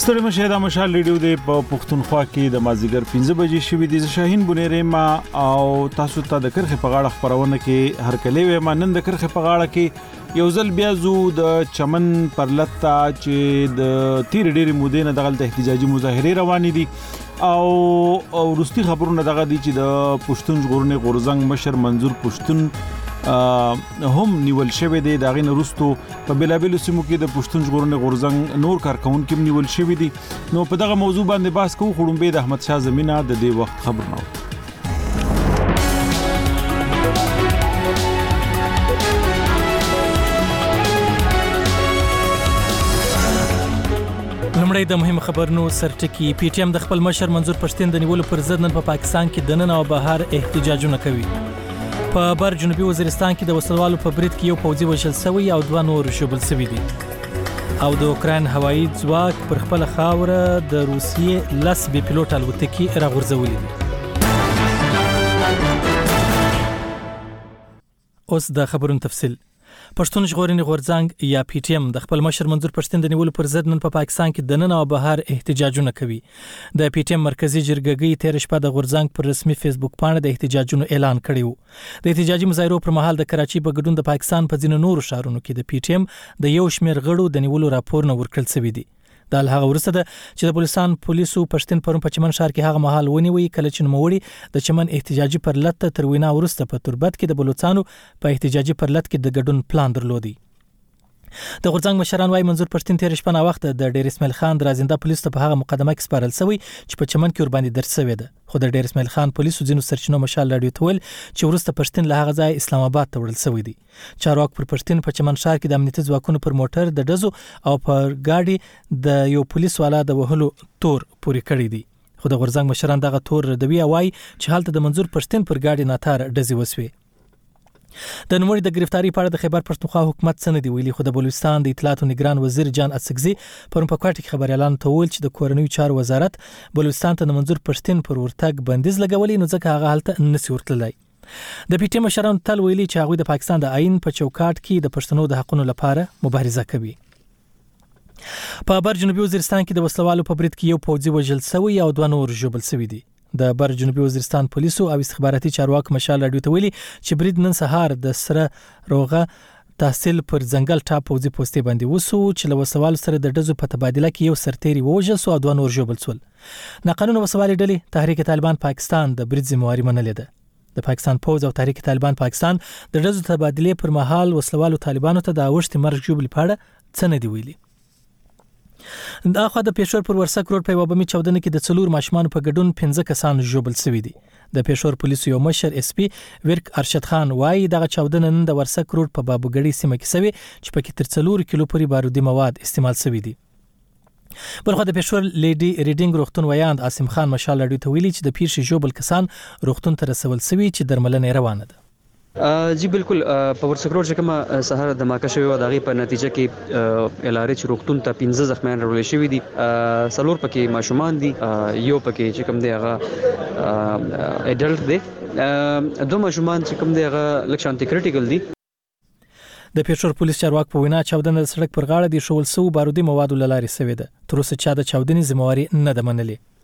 ستړي مشه د مشال ریډیو د پښتونخوا کې د مازیګر 15 بجې شوې د شاهین بنيره ما او تاسو ته د کرخه په غاړه خبرونه کې هر کله وې ما نن د کرخه په غاړه کې یو ځل بیا زو د چمن پر لتا چې د تیر ډېری مودې نه دغه احتجاجي مظاهره روانې دي او روستي خبرونه دغه دي چې د پښتون ژغورنې غورزنګ مشر منظور پښتون هم نیول شوی دی داغه نورستو په بلابل سیمو کې د پښتون ژغورنې غورزنګ نور کارکونکو نیول شوی دی نو په دغه موضوع باندې بحث کوو خړومبه د احمد شاه زمينه د دې وخت خبرونه لمړی د مهم خبرونو سرټکی پی ټی ایم د خپل مشر منظور پښتون د نیولو پر ضد نن په پاکستان کې د نن او بهر احتجاجونه کوي په بر جنوبي وزیرستان کې د وسلوالو په برید کې یو پوځي وژل شوی او 2 نور ژوبل شوي دي او د اوکران هوایي ځواک پر خپل خاوره د روسیې لس بي پيلوټ الوتکې راغورځولې دي اوس د خبرونو تفصیل پښتون ژغورنې غورځنګ یا پی ټی ایم د خپل مشر منظور پښتون د نیولو پر ضد نن په پاکستان کې د نن او بهر احتجاجونه کوي د پی ټی ایم مرکزی جرګګي تیر شپه د غورځنګ پر رسمي فیسبوک باندې د احتجاجونو اعلان کړی د احتجاجي مظاهرو پر مهال د کراچي په ګډون د پاکستان په ځینو نورو ښارونو کې د پی ټی ایم د یو شمېر غړو د نیولو راپور نه ورکړل شوی دی د هغه ورسته ده چې د پولیسو پښتون پرون په چمن ښار کې هغه محل ونیوي کله چې نوموړي د چمن احتجاجي پر لټ تر وینا ورسته په تربت کې د بلوچستانو په احتجاجي پر لټ کې د ګډون پلان درلودي د غورځنګ مشران وايي منظور پښتون تیر شپه وخت د ډیر اسماعیل خان درازنده پولیسو په هغه مقدمه کې سپارل شوی چې په چمن کې ور باندې درس شوی ده خو د ډیر اسماعیل خان پولیسو ځینو سرچینو مشال رادیو تول چې ورسته پښتون له هغه ځای اسلام آباد ته وړل شوی دي چارواک پر پښتون په چمن ښار کې د امنیتي ځواکونو پر موټر د دزو او پر گاډي د یو پولیس والا د وهلو تور پوری کړی دي خو د غورځنګ مشران دغه تور ردوي وايي چې حالت د منظور پښتون پر گاډي ناتار دزي وسوي د نوموړي د گرفتاری په اړه د خیبر پښتونخوا حکومت څه نه دی ویلي خو د بلوچستان د اطلاعات او نگران وزیر جان اسکزي پرون په کوټه کې خبر اعلان تول چې د کورنیو چارو وزارت بلوچستان ته د منظور پښتون پر ورتګ بندیز لګولې نو ځکه هغه حالت نسی ورتللی د پی ټی ایم مشران تل ویلي چې هغه د پاکستان د آئین په چوکاټ کې د پښتنو د حقوقو لپاره مبارزه کوي په بر جنوبي وزیرستان کې د وسلوالو په برید کې یو پوځي وژل شوی او 2 نور ژوبل شوي دي د بر جنوبي وزیرستان پولیسو او استخباراتي چارواک مشال رادیو ته ویلي چې برید نن سهار د سره روغه تحصیل پر ځنګل ټاپ پوځي پوسټي باندې وسو چې له وسوال سره د دزو په تبادله کې یو سرتيري وژل سو او 2 نور ژوبل شول ناقانونه وسوالي ډلې تحریک طالبان پاکستان د برید ذمہواری منلې ده د پاکستان پوز او تحریک طالبان پاکستان د دزو تبادله پر مهال وسوالو طالبانو ته د اوشت مرګ ژوبل پاړه څه نه دی ویلي د اخو د پېښور پر ورسک روډ په وبمي چودنه کې د څلور ماشومان په ګډون 15 کسان ژوبل شوي دي د پېښور پولیسو یو مشر اس پی ورک ارشد خان وايي دغه چودنه نن د ورسک روډ په بابوګړی سیمه کې شوی چې پکې تر 4 کیلو پورې بارودي مواد استعمال شوي دي بلخو د پېښور لیډي ریډینګ روغتون ویاند عاصم خان مشال رادیو ته ویلي چې د پیښې ژوبل کسان روغتون ته رسول شوي چې درملنه روانه ده جی بالکل په ورسکروډ چې کومه سهار د ماکه شوی و دغه په نتیجه کې الارچ روغتون ته 15 زخمیان راوړل شوی دي سلور پکې ماشومان دي یو پکې چې کوم دی هغه اډلټ دی دوه ماشومان چې کوم دی هغه لکشانتي کریټیکل دي د پېښور پولیس چارواک په وینا چاودنه د سړک پر غاړه د شول سو بارودي موادو لاري سوي ده تر اوسه چا د چاودنې ذمہواری نه ده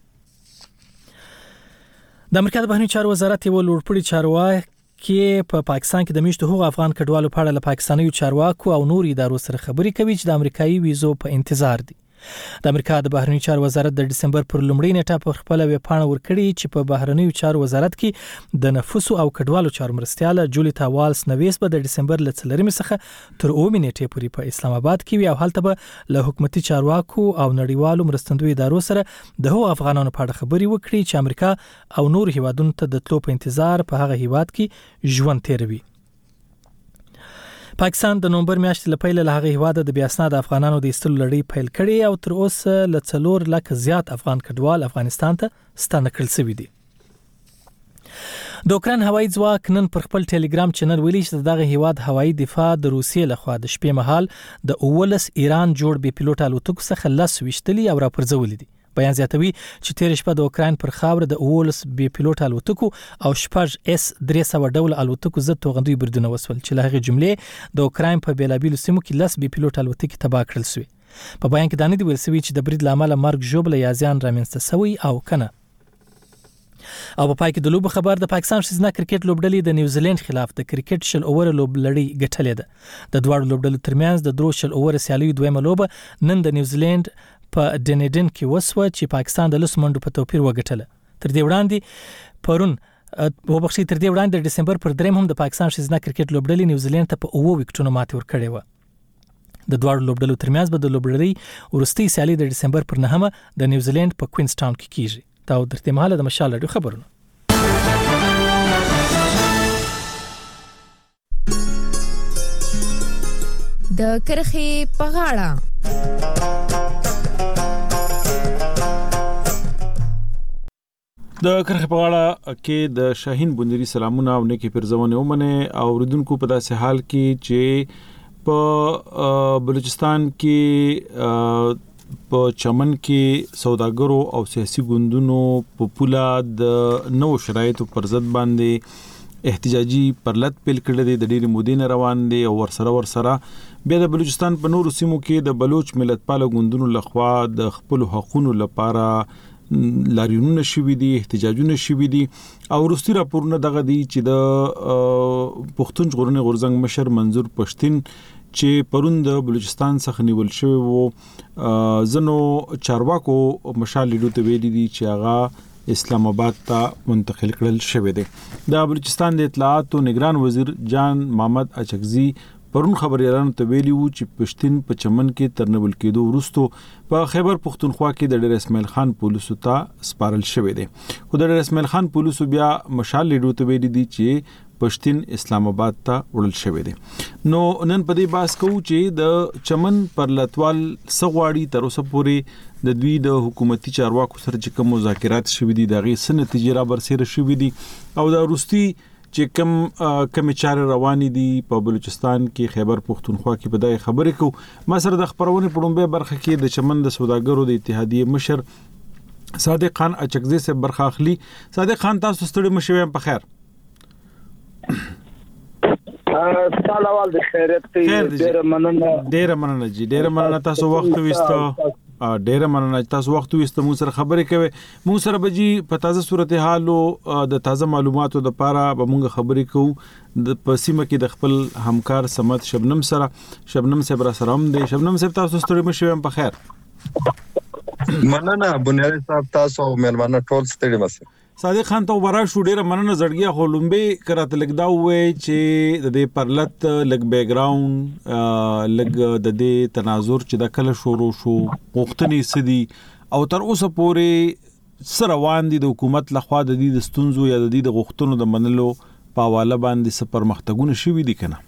منلې د امریکا د بهرنیو چارو وزارت یو لوړپوړي چارواک کې په پاکستان کې د میشته حقوق افغان کډوالو په اړه له پاکستانیو چارواکو او نور ادارو سره خبرې کوي چې د امریکایي ویزو په انتظار دي د امریکا د بهرنیو چارو وزارت د دسمبر پر لومړۍ نیټه په خپل ویبپاڼه ورکړي چې په بهرنیو چارو وزارت کې د نفوسو او کډوالو چارو مرستياله جولیتا والس نویس به د دسمبر ل 3 څخه تر 9 نیټې پورې په اسلام آباد کې وي او هلته به له حکومتي چارواکو او نړیوالو مرستندوی ادارو سره د هغو افغانانو په اړه خبرې وکړي چې امریکا او نور هیوادونو ته د تلو په انتظار په هغه هیواد کې ژوند تیروي پاکستان د نومبر میاشتې لپاره له هغه هیواد د بیاسناد افغانانو د ایستلو لړۍ پیل کړې او تر اوسه ل 4 لک زیات افغان کډوال افغانستان ته ستانه کړل شوي دي د اوکران هوایي ځواک نن پر خپل ټلګرام چینل ویلي چې دغه هیواد هوایي دفاع د روسیې لخوا د شپې مهال د اولس ایران جوړ بي پيلوټ الوتکو څخه لاس وشتلي او راپرځولې دي بیان زیاتوي چې تیر شپه د اوکران پر خاور د اولس بي پيلوټ الوتکو او شپږ اس 300 ډول الوتکو زد توغندوی بردونه وسول چې له هغه جملې د اوکران په بیلابیلو سیمو کې لاس بي پيلوټ الوتکې تباه کړل شوې په بیان کې دا نه دی ویل شوی چې د برید لامل مرګ ژوبله یا زیان رامنځته شوی او کنه. او په پای کې د لوب خبر د پاکستان ښځینه کرکټ لوبډلې د نیوزیلند خلاف د کرکټ شل اوور لوبلړۍ ګټلې ده. د دواړو لوبډلو ترمنځ د درو شل اوور سیالیو دویمه لوبه نن د نیوزیلند په ډنیډن کې وسوه چې پاکستان د 10 منډو په توپیر وګټله. تر دې وړاندې د دسمبر پر 3 هم د پاکستان ښځینه کرکټ لوبډلې نیوزیلند ته په 9 وکټونو ماتې ورکړې و. د دواړو لوبډلو ترمنځ به د لوبلړۍ وروستۍ سیالي د دسمبر پر 9 د نیوزیلند په کوینز ټاون کې کیږي. دا درته مهاله د مشال رادیو خبرونه. د کرخې په غاړه د کرخې په غاړه کې د شاهین بندری سلامونه او نیکی پرزونه ومنه او ردونکو په داسې حال کې چې په بلوچستان کې په چمن کې سوداګرو او سیاسي ګوندونو په پولا د نو شرایطو پر ضد باندې احتجاجي پرلط پیل کړل دي د ډېری مودې نه روان دي او ورسره بیا د بلوچستان په نورو سیمو کې د بلوچ ملتپال ګوندونو لخوا د خپل حقوقو لپاره لاریونونه شوي دي، احتجاجونه شوي دي او وروستي راپورونه دغه دي چې د پښتون ژغورنې غورځنګ مشر منظور پښتين چې پرون د بلوچستان څخه نیول شوی وو زنو چارواکو مشال لیدو ته ویلي دي چې هغه اسلام آباد ته منتقل کړل شوی دی. د بلوچستان د اطلاعات او نگران وزیر جان محمد اچکزي پرون خبريالانو ته ویلي وو چې پښتين په چمن کې ترنبل کېدو وروسته په خیبر پختونخوا کې د ډېر اسماعیل خان پولیسو ته سپارل شوی دی. خو د ډېر اسماعیل خان پولیسو بیا مشال لیدو ته ویلي دي چې پښتين اسلام آباد ته وړل شوی دی. نو نن په دې باس کوو چې د چمن پر لټوال سغواړي تر اوسه پورې د دوی د حکومتي چارواکو سره چې کوم مذاکرات شوي دي دغه سن نتیجې را برسېره شوي دي او دا روستي چې کوم چارې روانې دي په بلوچستان کې خیبر پختونخوا کې په دغه خبرې کو ما سره د خبرونه پړومبه برخه کې د چمن د سوداګرو د اتحادیې مشر صادق خان اچکزي سے برخه اخلي. صادق خان تاسو ستړي مشوي په خیر. سلام د خیرت ډیر مننه جی ډیر مننه تاسو وخت وستو ډیر مننه تاسو وخت وستو مو سره خبرې کوي مو سره بجی په تازه صورتحال او د تازه معلوماتو د پاره به مونږ خبرې کوو د پسیمه کې د خپل همکار سمت شبنم صاحب را سره هم دی. شبنم صاحب تاسو ستړي مشوي په خیر. مننه بنیادی صاحب تاسو مهربانه ټول ستړي مشه. صادق خان ته ورا شو ډیره مننه زړګیا خولمبه کراته لګدا وې چې د دې پرلط لګ بیک گراوند لګ د دې تناظر چې د کله شروع شو غوښتنې سدي او تر اوسه پورې سره روان دي د حکومت لخوا د دې ستونزو یا د دې د غوښتنو د منلو په حواله باندې سفر مختګونه شوي دي کنه.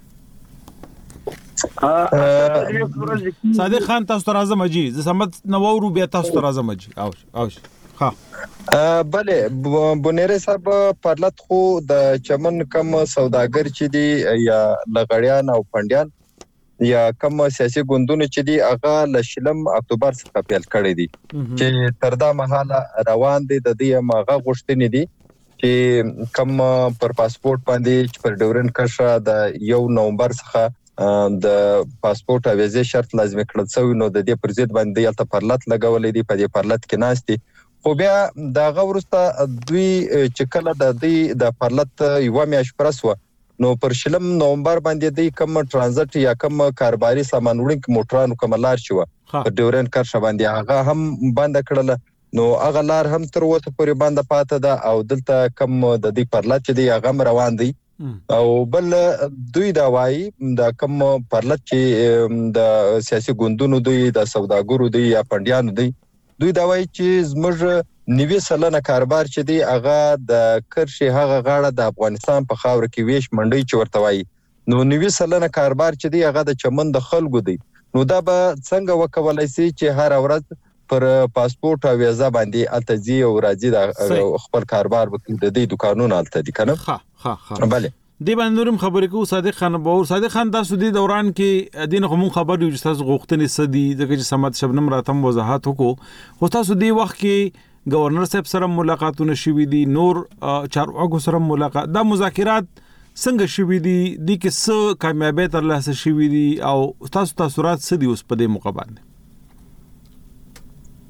صادق خان تاسو ته راځم اجي ز سمت نوورو بیا تاسو ته راځم اجي او ها بله بنيره صاحب پرلط خو د چمن کم سوداګر چې دي یا لغړیان او پندیان یا کم سیاسي ګوندونه چې دي هغه لشلم اکتوبر څخه پیل کړی دي چې تر دا مهاله روان دي د دې ماغه غوښتنې دي چې کم پر پاسپورت باندې پر ډورن کښه د 1 نومبر څخه د پاسپورت او ویزه شرط لازم کړل شوی نو د دې پر ضد باندې یلته پرلط لګولې دي په دې پرلط کې ناشتي خو بیا دا غورسته دوی چې کله د دې د پرلط یو میاش پرسو نو پر شلم نومبر باندې د کوم ترانزیت یا کوم کاروباري سامان وړونکو موټرانو کوملار شو په ډورن کارشه باندې هغه هم بند کړل نو هغه لار هم تر اوسه پورې بند پاتې ده او دلته کوم د دې پرلط چې دی هغه روان دي او بل دوی دا وایي دا کوم پرلط چې د سیاسي ګوندونو دوی د سوداګرو دوی یا پندیانو دوی دا وایي چې زموږ 90% کاروبار چې دی هغه د کرشي هغه غاړه د افغانستان په خاور کې ویش منډي چې ورته وایي نو 90% کاروبار چې دی هغه د چمن د خلکو دی نو دا به څنګه وکولای شي چې هر ورځ پر پاسپورت او ویزا باندې التزی او راځي د خپل کاروبار وکړي د دې دکانونو الته دي کنه ها بله دی باندې خبرې کو صادق خان باور صادق خان تاسو د دوران کې دین خو مون خبر یو چې تاسو غوښتنې سدي دغه چې سمات شبنم راتم وضاحت وکړو خو تاسو دی وخت کې گورنر صاحب سره ملاقاتونه شوي دي نور چارواکو سره ملاقات دا مذاکرات څنګه شوي دي د کې څه کامیابی ترلاسه شوي دي او تاسو تاثیرات څه دي اوس په دې موقع باندې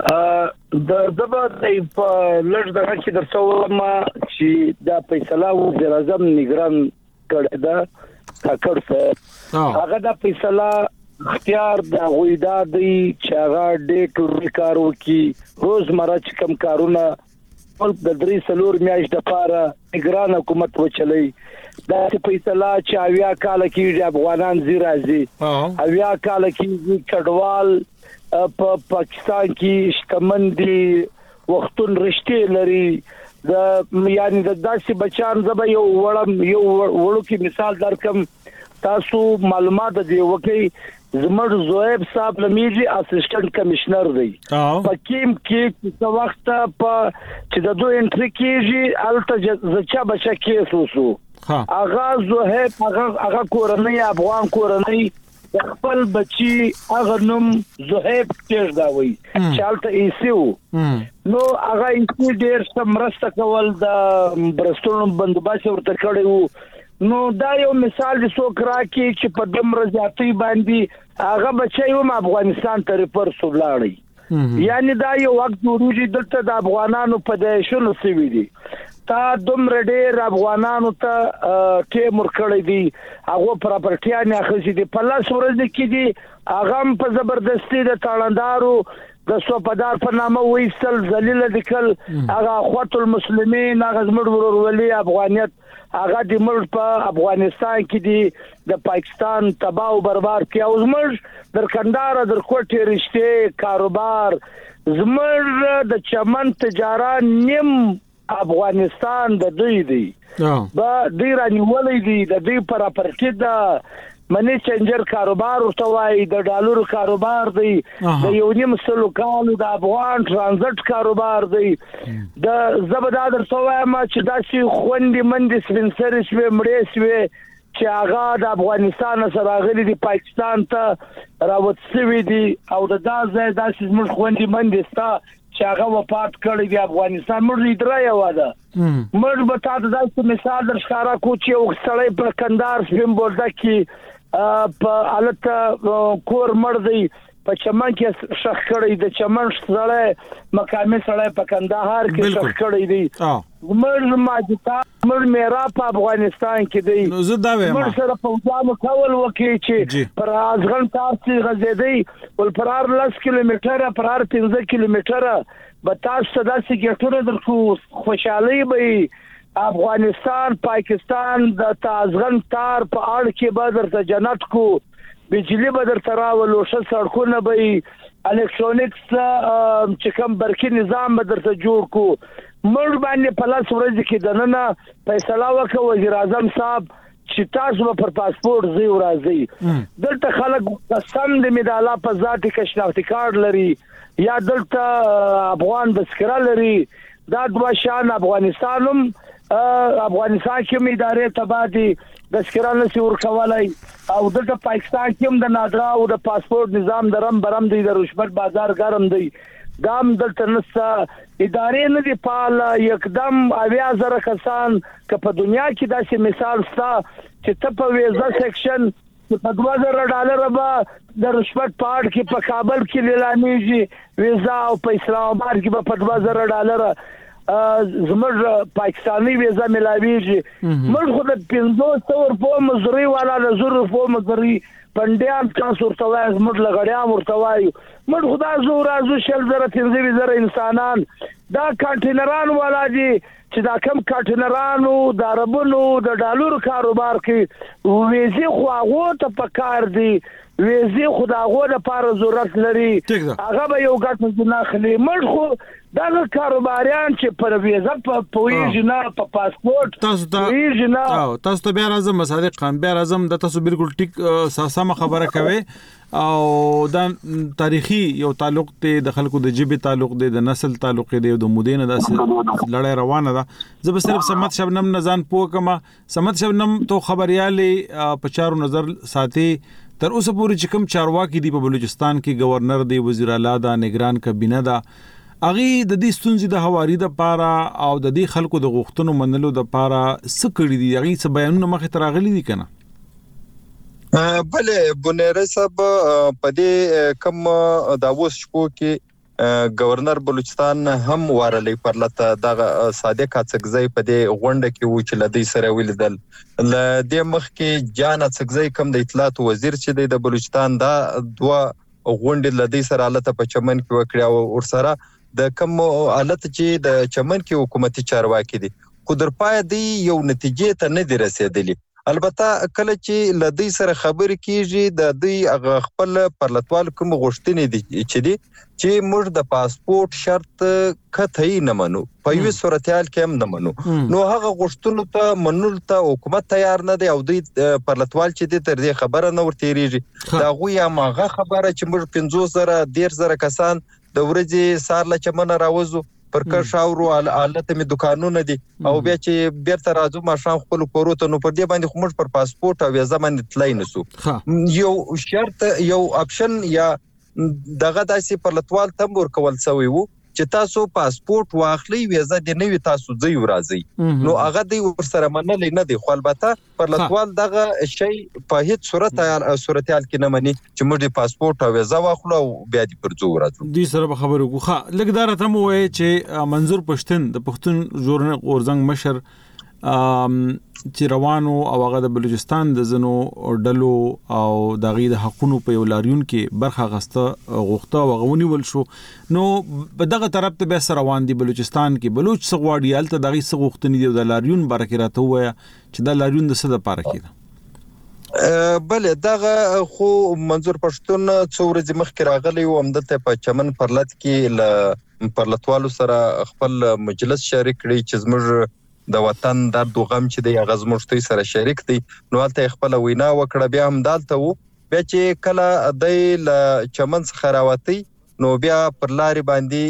د زبا په لږ دغه کې درڅو ما چې دا فیصله وزیر اعظم نگران کړی دا کاکړ څه هغه دا فیصله اختیار د غویدا دی چې هغه ډېر کار وکي روزمره چې کم کارونه خپل د 3 میاشت لپاره نگران حکومت وچلي دا فیصله چې اویا کال کې افغانان زی راځي اویا کال کې کډوال په پاکستان کې شتمن دي وختون رښتې لري د یعنی د داسې بچان زبې یو وړو کې مثال درکم تاسو معلومات دی وکي زمر زویب صاحب لمیجی اسسټنټ کمشنر دی پکیم کې څو وخت په چې د دوه انټری کېږي الته ځچا بچا کیس وسو اغاز زویب هغه کورنۍ افغان کورنۍ خپل بچي هغه نوم زهيب تیر دا وای چالت ایسیو نو هغه ایسی ډیر سمرسته کول د برستون بندوباس ورته کړو نو دا یو مثال د سوکرا کې چې په دمر ذاتی باندې هغه بچي هم افغانستان ته ریفر سولاړي یعنی دا یو وخت ورودي دلته د افغانانو په دیشونو سوي دي تا دومره ډېر افغانانو ته کې مرکړې دي هغه پراپرټیا نه اخلي دي په لاس ورځ کې دي هغه په زبردستی د تاړندارو د سوپدار په نامه وېستل ذلیل دکل هغه اخوات المسلمین هغه زموږ ورولي افغانیت هغه د ملک په افغانستان کې دي د پاکستان تباہ او برباد کې او زموږ در کندهار در کوټه رشته کاروبار زموږ د چمن تجارت نیم افغانستان د دوی دی با ډیر انولې دي د دوی پراپرټي د منی چنجر کاروبار ورته وای د ډالر کاروبار دی د یو نیم سلو کالو د افغان ترانزیت کاروبار دی د زبدادر سوای ما چې داسې خوندې مندې سپنسر شوي مړې شوي چې هغه د افغانستان سره غلي دی پاکستان ته راوت شوی دی او د داسې موږ خوندې مندې ستا چې هغه وفات کړی دی افغانستان موږ دریا واده موږ به تاسو داسې مثال درښکارا کو چې یو سړی په کندهار سپین بولده کې په حالت کور مړ دی په چمن کې شخ کړی د چمن سړی مقامي سړی په کندهار کې شخ کړی دی موږ ماجتا موږ میرا په افغانستان کې دی نو زه دا وایم موږ سره په ځانو کول وکي چې پر ازغن تاسو غزيدي ول پرار 10 کیلومتره پرار 15 کیلومتره به تاسو داسې ګټور درکو خوشحالي به افغانستان پاکستان د تازغن تار په اړه کې به درته جنت کو بجلی بدر تراول او ش سړکونه به الکترونیکس چې کوم برقي نظام بدر ته جوړ کو مړ باندې په لاس ورځ کې دننه فیصله وکړ وزیر اعظم صاحب چې تاسو پر پاسپورت زی ورازي دلته خلک قسم دې مداله په ذاتي کشناختی کارت لري یا دلته افغان بسکره لري دا دوه شان افغانستانم افغانستان کې مدارې تبادي بسکره نسی ورکولای او دلته پاکستان کې هم د نادرا او د پاسپورت نظام درم برم دی د رشوت بازار ګرم دی دام دلته نسا ادارې نه دی پال یکدم 80,000 کسان که په دنیا کې داسې مثال ستا چې ته په ویزا سیکشن په $2,000 به د رشوت پاړ کې په کابل کې لیلانیږي ویزا او په اسلام آباد کې په $2,000 زموږ پاکستانی ویزا ملاویږي موږ خو د 500 په مزري والا د 0 مزري پندیان تاسو ورتوای موږ لغړیا ورتوای موږ خدا زو رازو شل زره 3 زره انسانان دا کانټینران والا دي چې دا کم کانټینرانو د عربونو د ډالر کاروبار کې ویزه خو هغه ته پکار دي ویزه خداغو د پاره ضرورت لري هغه به یو ګټ نه خلی موږ خو دا کاروباریان چې پر ویزه په پویږي نه په پاسپورت تاسو ته بیا راځم مصادق خان بیا راځم د تاسو بالکل ټیک سم خبره کوي او دا تاریخي یو تعلق ته د خلکو د جبه تعلق دی د نسل تعلق دی د مودینه د لړۍ روانه ده زه به صرف سمت شبنم نزان پوکما سمت شبنم تو خبريالي په چارو نظر ساتي تر اوسه پورې چې کوم چارواکي دی په بلوچستان کې گورنر دی وزیر اعلی دا نگران کابینه دا اغي د دې ستونزې د حواري د پاره او د دې خلکو د غوښتنو منلو د پاره سکړی دي اغي څه بیانونه مخه تراغلي دي کنه بله بنيره صاحب په دې کوم داوس شپو کې گورنر بلوچستان هم وارلې پرلته دغه صادق اڅکزی په دې غونډه کې و چې لدی سره ولیدل ل دې مخ کې جان اڅکزی کوم د اطلاعات وزیر چې د بلوچستان دا دوه غونډې لدی سره حالت په چمن کې وکړه او ورسره د کوم حالت چې د چمن کې حکومتي چارواکي دي خو در پای دی یو نتیجې ته نه دی رسیدلی البته کله چې لدی سره خبرې کیږي د دوی خپل پرلتوال کوم غوښتنې دي چې موږ د پاسپورت شرط کته نه منو په یوه صورتحال کې هم نه منو نو هغه غوښتنو ته منل ته حکومت تیار نه دی او دوی پرلتوال چې د تر دې خبره نه ورتېریږي دا غو یا ماغه خبره چې موږ 50,000 کسان د ورځې سار له چمن راوځو پر کار شاورو حالت می دکانونه دي او بیا چې بیرته راځو ماشام خپل کوروته نو پر دې باندې خو موږ پر پاسپورت او ویزه باندې تلای نسو یو شرط یو اپشن یا دغه داسې پرلتوال تم ورکول سوی وو چې تاسو پاسپورت واخلي ویزه دې نه وي تاسو ځي ورازي نو هغه دی ورسره منل نه دی خو البته پرلتوال دغه شی په هیڅ صورتحال کې نه مني چې موږ پاسپورت او ویزه واخلو او بیا دې پر ځو ورازو دې سره خبرو کوخه لګدار ته مو وای چې منظور پښتون د پښتون ژورنال اورزنګ مشر چې روانو او هغه د بلوچستان د زنو ډلو او د غي د حقونو په ولاریون کې برخه غسته غوښته او غونی ول شو نو په دغه طرف ته به روان دي بلوچستان کې بلوچ سغواړي الته دغه سغوښتنی دی د لاریون برکراته وای چې د لاریون د څه د پاره کېده بله دغه خو منظور پښتون څو ورځې مخکې راغلی و همدلته په چمن پرلت کې ل پرلتوالو سره خپل مجلس شریک کړی چې زموږ د وطن درد او غم چې د غزمشتي سره شریک دي نو هلته خپل وینا وکړه بیا هم دالته وو بیا چې کله د چمن څخه راوتی نو بیا پر لاري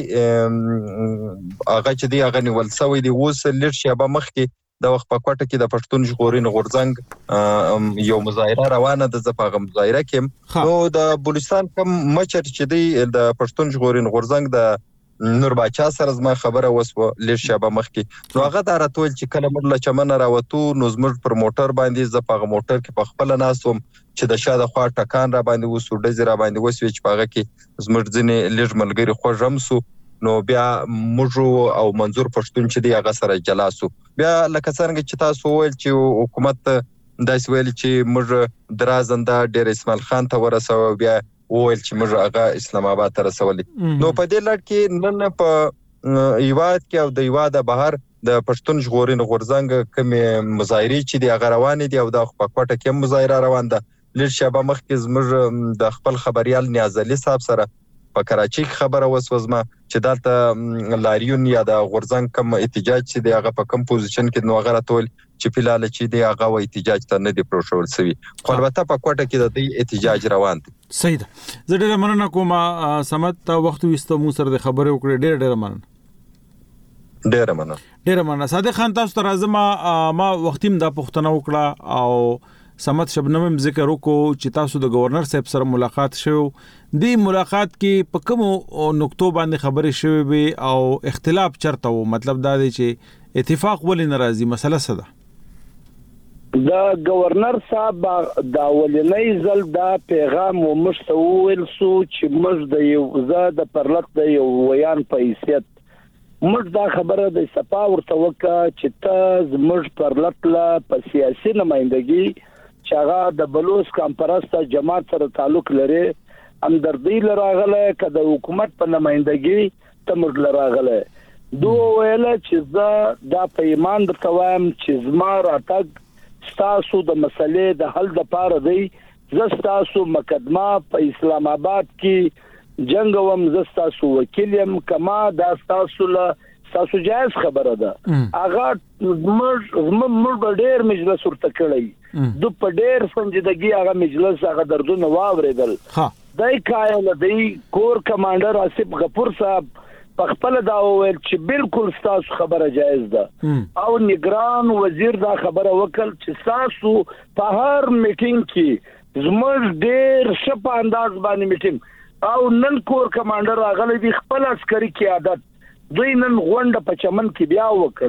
باندې هغه چې دی هغه نیول سوی دی اوس لږ شیبه مخکې د وخت په کوټه کې د پښتون ژغورنې غورځنګ یو مظاهره روانه ده زه په مظاهره کې نو د بلوچستان کوم مشر چې دی د پښتون ژغورنې غورځنګ د نور باچا سره زما خبره وسو لږ شابه مخکې نو هغه دا راتول چې کله موږ له چمن راوتو نو زموږ پر موټر باندې ز په موټر کې په خپل ناسوم چې د شاده خوا ټکان را باندې وسو ډزې را باندې وسوي چې په هغه کې زموږ ځنې لږ ملګری خوږم سو نو بیا موږ او منظور پښتون چې دی هغه سره جلاسو بیا لکه څنګه چې تاسو ویل چې حکومت داسې ویل چې موږ درازنده ډیر اسماعیل خان ته ورسو بیا ویل چې موږ هغه اسلام آباد ته رسولي نو په دې لړ کې نن په ایواد کې او د ایواد بهر د پښتون ژغورنې غورځنګ کوم مظاهري چې دی هغه روان دي او د په کوټه کې مظاهره روان ده لږ شابه مخکې زموږ د خپل خبريال نیاز علي صاحب سره په کراچۍ خبره وسوځما چې دلته لاریون یا د غورځنګ کوم احتجاج چې دی هغه په کوم پوزیشن کې نو هغه راتول چې فلال چې دی هغه و احتجاج ته نه دی پروشول سوي خو البته په کوټه کې د دې احتجاج روان دي صحیح ده زه ډېر مننه کوم سمت ته وخت وستو مو سره د خبرې وکړې ډېر مننه صادق خان تاسو ته راځم ما وختیم د پښتنه وکړه او سمت شبنم ذکر وکړو چې تاسو د گورنر صاحب سره ملاقات شوه دی ملاقات کې په کوم نقطو باندې خبرې شوه به او اختلاف چرته وو مطلب دا دی چې اتفاق ولې ناراضي مسله څه ده د گورنر صاحب دا ولنۍ ځل دا پیغام ومشتول سو چې موږ د یو زاد پرلط د یو ویان په حیثیت موږ دا خبره د صفا ورته وکړه چې ته زموږ پرلط لا په سیاسي نمائندګي چې هغه د بلوچ کانفرنس جماعت سره تعلق لري همدردی لراغله کده حکومت په نمائندګي تمر لراغله دوه ویل چې زه دا په ایمان د توایم چې زما راتګ ستاسو د مسلې د حل د پاره دی زه ستاسو مقدمه په اسلام آباد کې جنگ وم زه ستاسو وکیل يم کما دا ستاسو تاسو جایز خبره ده هغه موږ ډېر مجلس ورته کړی د په ډېر سنجیدګي هغه مجلس هغه دردونه واوریدل دای کایل دی کور کمانډر آصف غفور صاحب په خپل دا ویل چې بالکل تاسو خبره جایز ده او نگران وزیر دا خبره وکړ چې تاسو په هر میټینګ کې زموږ ډېر شپ انداز باندې میټینګ او نن کور کمانډر راغلی دی خپل عسکري قیادت دوی نن غونډه په چمن کې بیا وکړه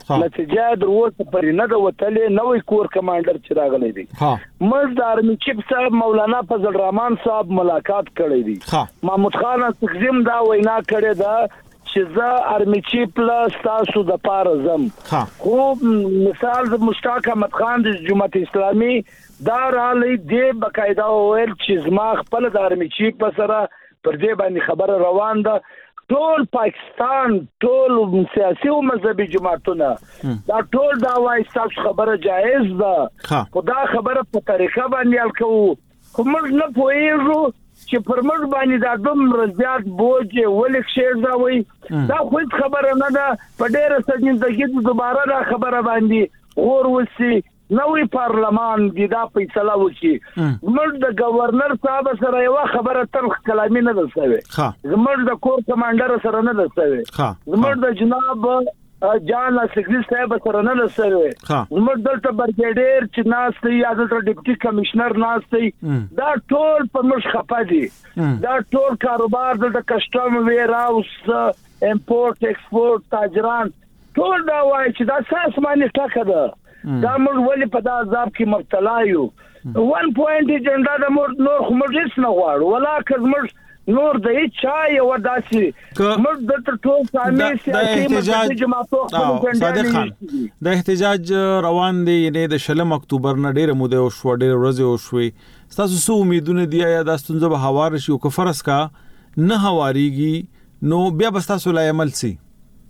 نتیجه دروازه پرې نه د وتلې نوې کور کمانډر چې راغلی دی موږ د آرمي چیف صاحب مولانا فضل الرحمن صاحب ملاقات کړی دی محمود خان تقسیم دا وینا کړې ده چې زه آرمي چیف له تاسو د پاره زم خو مثال د مشتاق احمد خان د جماعت اسلامي دا رالی دی بقاعده ویل چې زما خپل د آرمي چیف په سره پر دې باندې خبره روان ده ټول پاکستان ټول سیاسي او مذهبي جماعتونه دا ټول دا وایي تاسو خبره جایز ده خدا خبره په طریقه باندې الکو خو موږ نه پوهیږو چې پر موږ باندې دا دومره زیات بوج ولې شي دا خو خبره نه ده په ډېر سندګي دوباره دا خبره باندې غور وسی نوې پارلمان دی دا فیصله وکړي موږ د گورنر صاحب سره یو خبره تلخ کلامي نه دسوي زموږ د کور کمانډر سره نه دسوي زموږ د جناب جان سیکرټری صاحب سره نه دسوي زموږ دلته برګیډیر چې ناس دی یا د ډیپټي کمشنر ناس دی دا ټول په موږ خپه دي دا ټول کاروبار د کسٹم ویر هاوس امپورټ ایکسپورټ تاجران ټول دا وایي چې دا ساسمانه ټاکه ده دا موږ ولې په دا عذاب کې مبتلا یو 1 پوینټ ایجنډا د نور خمرجس نه غواړو ولا که موږ نور د چا یو داسي موږ د ټول سامي سیاسي جماعتو صادق خان د احتجاج روان دی نه د 16 اکتوبر نه ډیره موده او شو ډیره ورځې او شوي تاسو سو امیدونه دی یا د ستونزه به هوار شي او کفرس کا نه هواريږي نو بیا بس تاسو لا عمل سي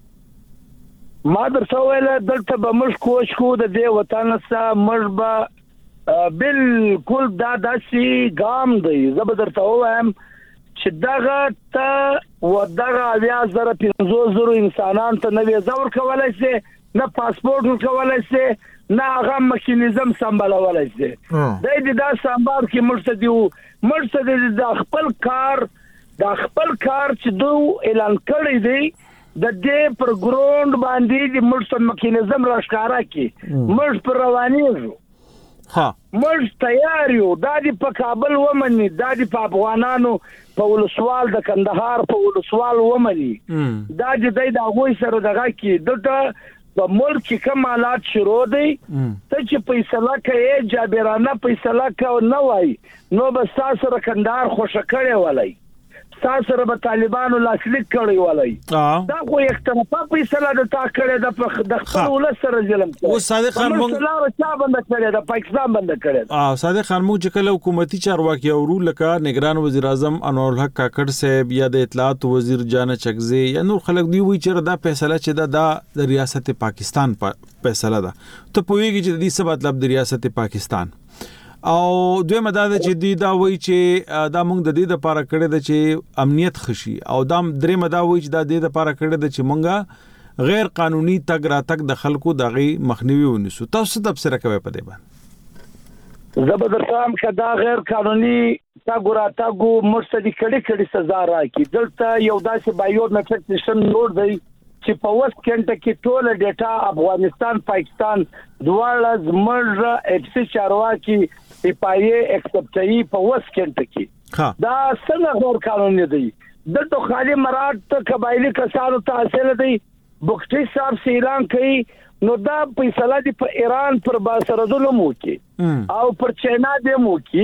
ما درته ویل دلته به موږ کوشش کوو د دې وطن سره موږ به بالکل دا داسي ګام دی زه به درته وایم چې دغه ته ودغه 250,000 انسانان ته نه ویزه ورکولای شي نه پاسپورت ورکولای شي نه هغه میکانیزم سمبالولای شي د دې دا سمبال کې مرسته د خپل کار چې دوی اعلان کړی دی د دې پر ګراوند باندې د مرسته میکانیزم راښکارا کی مرز پر روانیږي مرز تیار یو د دې په کابل ومني د دې په افغانانو په ولسوال د کندهار په ولسوال ومني دا د هغوی سره دغه کی دغه په ملک کوم حالات شروع دي ته چې فیصله کوي جابرانه فیصله کوي نه وای نو بس تاسو کندهار خوشا کړي ولای تاسو به طالبانو لاسلیک کړی ولای دا خو یک طرفه فیصله د تا کړی د خپل ولس سره ظلم کوي او صادق خان موږ چا بند کړی د پاکستان بند کړی صادق خان موږ چې کله حکومتي چارواکي او لکه نگران وزیر اعظم انور الحق کاکړ صاحب یا د اطلاعات وزیر جان چغزی یا نور خلک دی وی چې دا فیصله چې د ریاست پاکستان فیصله ده ته پوهیږي چې د دې څه مطلب د ریاست پاکستان او دوی مداده چې دی دا وایي چې دا موږ د دې لپاره کړی د چې امنیت خشي او دا درې مدا وایي چې دا د دې لپاره کړی د چې موږ غیر قانوني تګ را تک د خلکو دغه مخنیوي ونیسو تاسو تبصره کوي په دې باندې زبردستام کدا غیر قانوني تګ را تګ مرستدي کړي سزا راکړي دلته یو داسې بایو میټریک سیستم نور دی چې په وست کنټ کې ټول ډیټا افغانستان پاکستان دواړه زموږ اف سی چارواکي پایې ایکسپټي په وست کنټ کې دا څنګه غیر قانوني دی دلته خالي مراد ته قبایلی کسانو ته حاصل دی بوکټي صاحب سیران کوي نو دا فیصله دی په ایران پر باسر ظلم وکي او پر چاینا دی موکي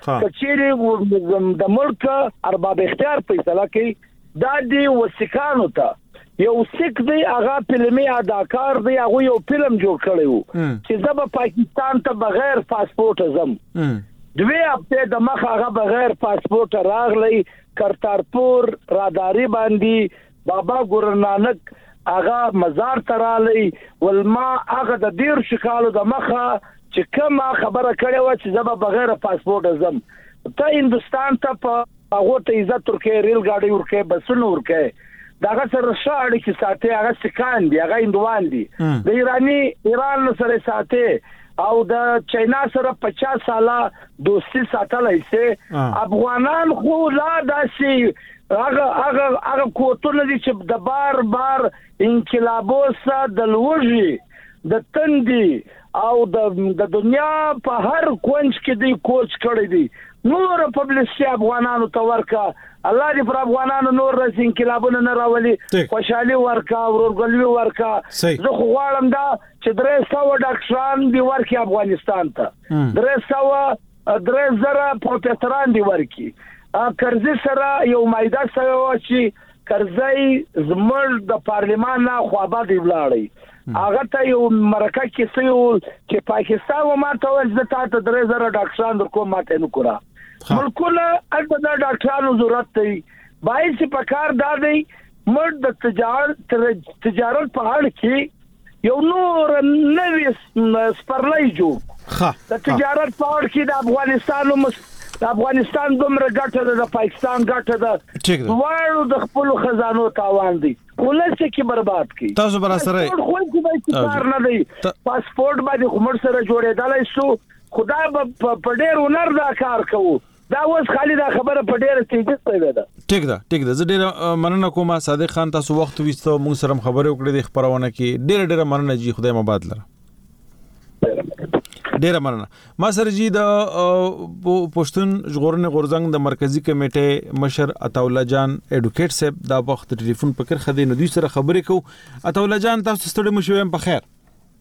کچېری د ملک ارباب اختیار فیصله کوي دا دی وسکانو ته یو سیک دی هغه فلمي اداکار دی هغه یو فلم جوړ کړی وو چې زب پاکستان ته بغیر پاسپورت زم دوی هفته د مخ هغه بغیر پاسپورت راغلی کرتارپور راداری باندې بابا ګورنانک هغه مزار ترالی ولما هغه د ډیر شکالو د مخه چې کومه خبره کړې و چې زب بغیر پاسپورت زم ته هندستان ته په هغه ته عزت ورکې ریل ګاډي ورکې بسونه ورکې داغه سره شاړي چې ساتي هغه سکان دی هغه اندوان دي د ایران سره ساتي او د چاینا سره 50 ساله دوستي ساتلای شي افغانان خو لا داسي هغه کوټونه دي چې د بار انقلابوسه د لوږي د تندي او د دنیا په هر کونج کې دی کوچ کړی دی نور پبلشي افغانانو ته ورکا الله دې پر افغانانو نور رس انقلابونه نه راولي خوشحالي ورکا ورورګلوي ورکا زه خو غواړم دا چې 300 ډاکټران دی ورکي افغانستان ته 300 پروفیسوران دی ورکي کرزي سره یو مایده سره چې کرزي زمړ د پارلیمان نه خوابه دی ولاړی هغه ته یو مرکه کې سيو چې پاکستان و ماته ول زه ته 300 ډاکټران در کوم ماته نو کړه ملکونه البته د ډاکټرانو ضرورت دی باید چې په کار دا دی مرد د تجارت په اړه کې یو نور نوې سپرلای جوړ د تجارت په اړه کې د افغانستان دومره ګټه ده د پاکستان ګټه ده واړو د خپل خزانو تاوان دي ولڅ کې برباد کی تاسو بر سره خو کې کار نه دی پاسپورت باندې عمر سره جوړېدلای شو خدای په ډېر ونر دا کار کوو دا اوس خالي دا خبره په ډېر تیزی پیدا ده ټیک ده زه ډېر مننه کوم صادق خان تاسو وخت وستو موږ سره خبرې وکړې د خبرونه کې ډېر مننه جی خدای مباد لره ډیره مننه ما سره جی د پښتون ژغورنې غورځنګ د مرکزی کمیټې مشر عطاالله جان اډوکیټ صاحب دا وخت ټلیفون پکړ خدي نو دوی سره خبرې کو عطاالله جان تاسو ستړي مو شوم په خیر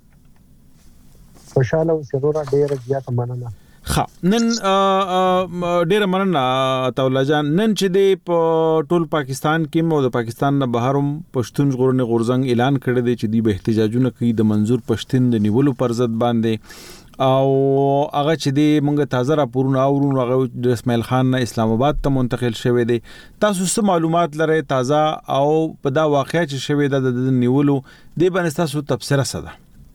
خوشاله اوسئ ورا ډیره زیاته مننه نن ډیره مننه عطاالله جان نن چې د ټول پاکستان کې مو د پاکستان نه بهروم پښتون ژغورنې غورځنګ اعلان کړی دی چې دی به احتجاجونه کوي د منظور پښتون د نیولو پر ضد باندې او هغه چې دی مونږه تازه راپورونه اورو هغه اسماعیل خان نه اسلام آباد ته منتقل شوی دی تاسو څه معلومات لرئ تازه او په دا واقعیا چې شوی د نیولو دی باندې تاسو تفسیر سره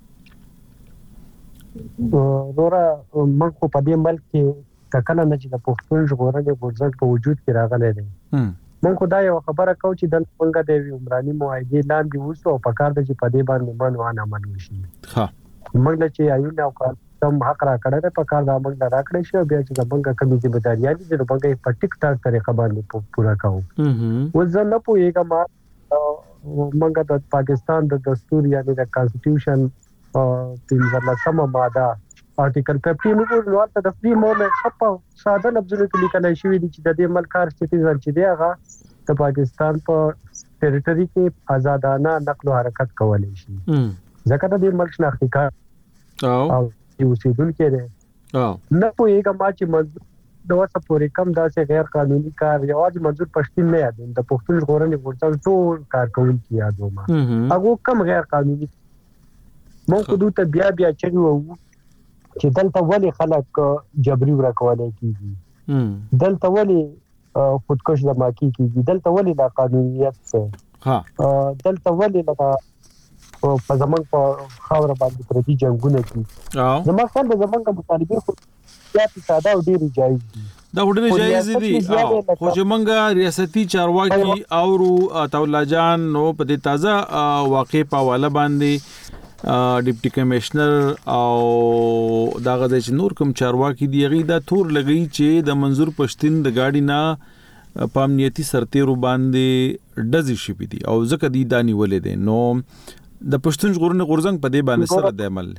ورا موږ په دې ملک کې کله نه چې د پښتون ژغورنې غورځنګ په وجود کې راغلی دی موږ خدای یو خبره کو چې د څنګه د عمراني معاهدې لاندې وسو او په کار د چې په دې باندې باندې عمل وشي موږ چې ایو نه کوم حق را کړی په کار دا موږ را کړی شو بیا چې موږ کومې ځمېداري دي د موږ په ټیک ټاک طریقه باندې پورا کوو وځه نه پوهیږم موږ د پاکستان د دستور یعنی د کانسټیټیوشن په ماده آرټیکل 15 نو ورته د فری مومنت په ساده لفظونو کې لیکل شوی دی چې د دې ملک هر سټیزن چې دی هغه د پاکستان په ټریټوري کې آزادانه نقل او حرکت کولای شي ځکه د دې ملک شناختی کارت او یو سیدل کې دی نه پوهیږم چې منظور د وسه پورې کم داسې غیر قانوني کار یوازې منظور پښتون نه یاد د پښتون ژغورنې غورځنګ ټول کارکونکو یادو ما هغه کم غیر قانوني مونږ خو ته بیا چری وو چې دلته ولې خلک جبري ورکولای کیږي دلته ولې خودکش دما کیږي دلته ولې لا قانونیت څه دلته ولې لکه په زمون په خاور باندې پردي جنگونه کوي زموږ خپل د زمونږ مطالبه خو بیا ساده او ډیر جایز دي دا ډیر جایز دي خو چې مونږه ریاستي چارواکي او عطاالله جان نو په دې تازه واقع په حواله باندې ډیپټي کمشنر او داغه د نور کوم چارواکي دی غي دا تور لګی چې د منظور پښتون د گاډي نه په امنیتي سرتیرو باندې ډزې شي دي او ځکه دی دانی ولې دي نو د پښتون ژغورنې غورځنګ په دې باندې سره د عمل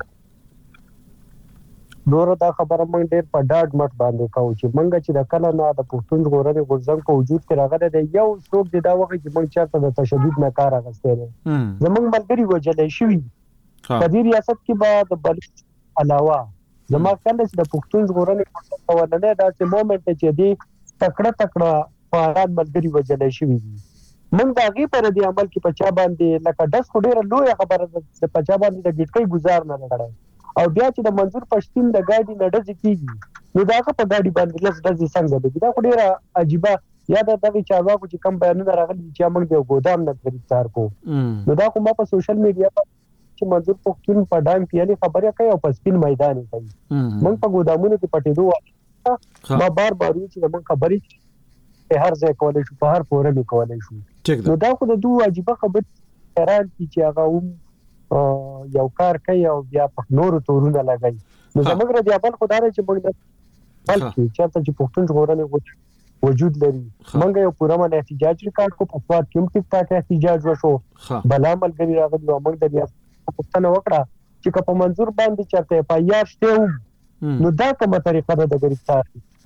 نور دا خبره مونږ ډېر په ډاډ مټ باندې کوو چې مونږ چې د کله نه د پښتون ژغورنې غورځنګ په وجود کې راغلی دی یو څوک دی دا وخت چې مونږ چېرته د تشدد نه کار اخیستی دی زمونږ ملګري وژلی شوي په دې ریاست کې به د بلوچ علاوه زما کله چې د پښتون ژغورنې غورځنګ په ولنې داسې مومنټ چې دی تکړه فعالان ملګري وژلی شوي دي موږ د هغې پر دې عمل کې په چا باندې لکه ډز خو ډېره لویه خبره ده په چا باندې د ګټکۍ ګزار نه کړی او بیا چې د منظور پښتون د ګاډي نه ډزې کېږي نو د هغه په ګاډي باندې لس ډزې څنګه دي دا خو ډېره عجیبه یا د دغې چارواکو چې کم بیانونه راغلي چې موږ د یو ګودام نه ګرفتار کړو نو دا خو ما په سوشل میډیا چې منظور پښتون په ډایم پیالي خبرې کوي او په سپین میدان کوي موږ په ګودامونو کې پټېدو ما بار چې موږ خبرې په هر ځای کولای شو په هر فورم کولای شو نو دا خو د دوه عجیبه خبرې حیران دي چې هغه یو کار کوي او بیا په نورو تورونه لګوي نو زموږ رضا بل خدای چې موږ بلکې چې پښتون ژغورنې وجود لري موږ یو پوره من احتجاج ریکارډ کو په سواد کې ټیک ټاک احتجاج وشو بلا ملګری راغلی او موږ د ریاست پښتنه وکړه چې په منظور باندې چرته پایار شته نو دا کومه طریقه ده د گرفتار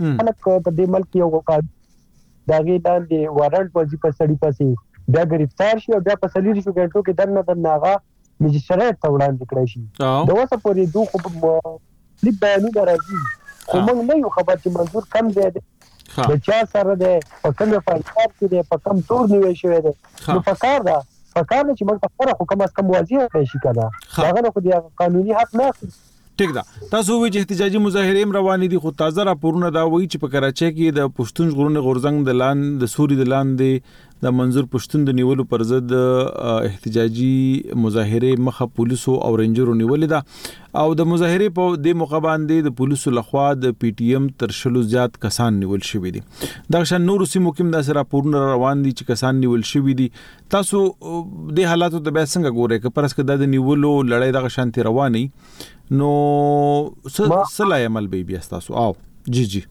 خلک په دې ملک یو داغه لاندې وارنټ وظیفه سړی پسې بیا گرفتار شي او بیا په 30 غنټو کې درنه ناغه مجسټریټ ته وړاندې کړی شي دا اوسه پورې دوه خو لیک بیانونه راځي خو موږ نه یو خبر چې منظور کم دی د چا سره دی په کوم فایل کې دی په کوم تور نیوي شوی دی نو فکر دا چې موږ په خبره خو کوم از کم واضح شي کنه دا نه خو دی قانوني حق نه ټیک ده تاسو وی چې احتجاجي مظاهره روانې دي خو تازه راپورونه دا وایي چې په کراچۍ کې د پښتون ژغورنې غورځنګ د لاندې د سوري د لاندې د منظور پښتون د نیولو پر ضد احتجاجي مظاهره مخه پولیسو او رینجرو نیولې ده او د مظاهره په د موقع باندې د پولیسو لخوا د پی ټی ایم تر شلو زیات کسان نیول شوی دي دا شان نور سیمو کې د راپورونه روان دي چې کسان نیول شوی دي تاسو د حالاتو د به څنګه ګورئ که پرسکه د نیولو لړۍ د شانتي رواني نو سلای عمل به بیا تاسو او جی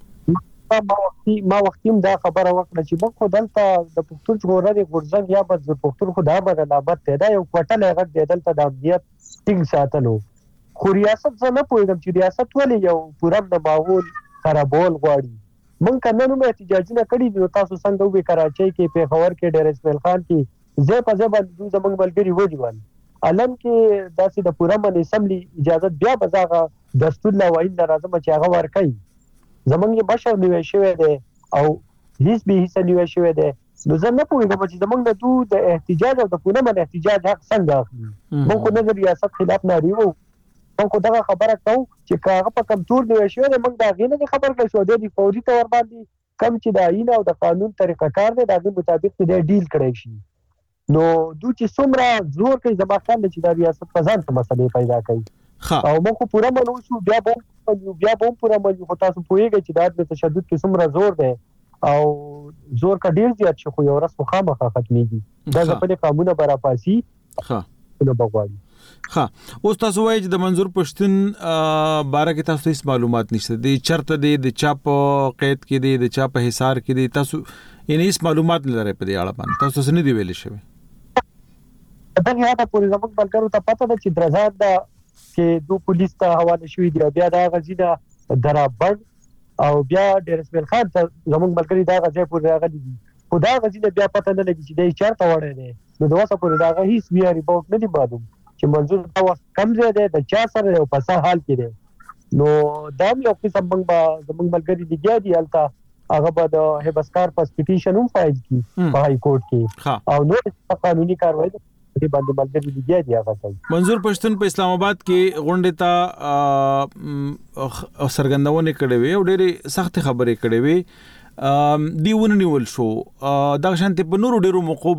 ما وختیم دا خبره وکړه چې موږ خو دلته د پښتون ژغورنې غورځنګ یا بس د پښتون خو دا بدلامت دی دا یو کوټل هغه دی دلته د امنیت ټینګ ساتلو خو ریاست څه نه پوهیږم چې ریاست ولې یو پوره د ماحول خرابول غواړي موږ کنه نو احتجاجونه کړي دي تاسو څنګه وې کراچۍ کې پیښور کې ډیر اسماعیل خان کې زه په ځبل دوی زموږ ملګری ودیول علم کې داسې د پوره من اسمبلی اجازه بیا بزاغه دستور لا وایي لازم چې هغه ورکړي زمونږ مشر نیوي شوی دی او هیڅ به هیڅ نیوي شوی دی نو زه نه پوهیږم چې زمونږ د احتجاج او د پوره من احتجاج حق څنګه اخلي موږ نه د ریاست خلاف نه لرو موږ دا خبره کوو چې کاغه په کم تور نیوي شوی دی موږ دا غینه خبر کړو شو د فوري تور باندې کم چې د آئین او د قانون طریقه کار دی د مطابق دې ډیل کړی شي نو دوی چې څومره زور کوي زما خیال چې د ریاست په ځان څه مسلې پیدا کوي او موږ پوره منو شو بیا به پوره منو خو تاسو پوهیږئ چې د عدم تشدد کې څومره زور دی او زور کا ډیر زیات شي خو یو ورځ مخامخ ختميږي دا ځکه قانون برا پاسي نو بغواړي اوس تاسو وایي چې د منظور پښتون باره کې تاسو هیڅ معلومات نشته دي چرته دي د چاپ قید کې دي د چاپ حصار کې دي تاسو یعنی هیڅ معلومات نه لري په دې اړه باندې تاسو څه نه دی ویل شوی دا نه دا پوری زموږ بلګرو ته پته ده چې درزاد دا چې دو پولیس ته حواله شوی دی بیا دا غزیده درابړ او بیا ډیر اسماعیل خان ته زموږ بلګری دا غځي پورې راغلي دي خو دا غزیده بیا پته نه لګي چې د چارته وړه دی نو دا اوسه پورې دا هیڅ بیا ریپورت نه دی معلوم چې منظور دا وخت کم دی د چا سره یو پسه حال کې دی نو دا یو قسم زموږ بلګری دی دی الته هغه به د هبسکار پاس پټیشن هم فایل کی په های کورټ کې او نو قانوني کاروایی دې باندې ملګری دی دی هغه څنګه منظور پښتون په اسلام آباد کې غونډه ته سرګندونه کړې وي او ډېری سخت خبرې کړې وي دیونه نیول شو دا شانته په نورو ډیرو موقع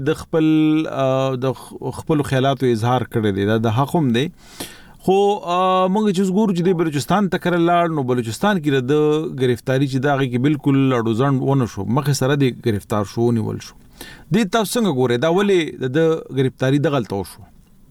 باندې د خپل خیالاتو اظهار کړی دی دا د حقوم دی خو موږ چې زګور چې د بلوچستان تکر لاړ نو بلوچستان کې د گرفتاری چې داغه کې بالکل لړوزن ونه شو مخه سره د گرفتار شو نیول شو د تاسو څنګه ګوره دا ولې د گرفتاری د غلطو شو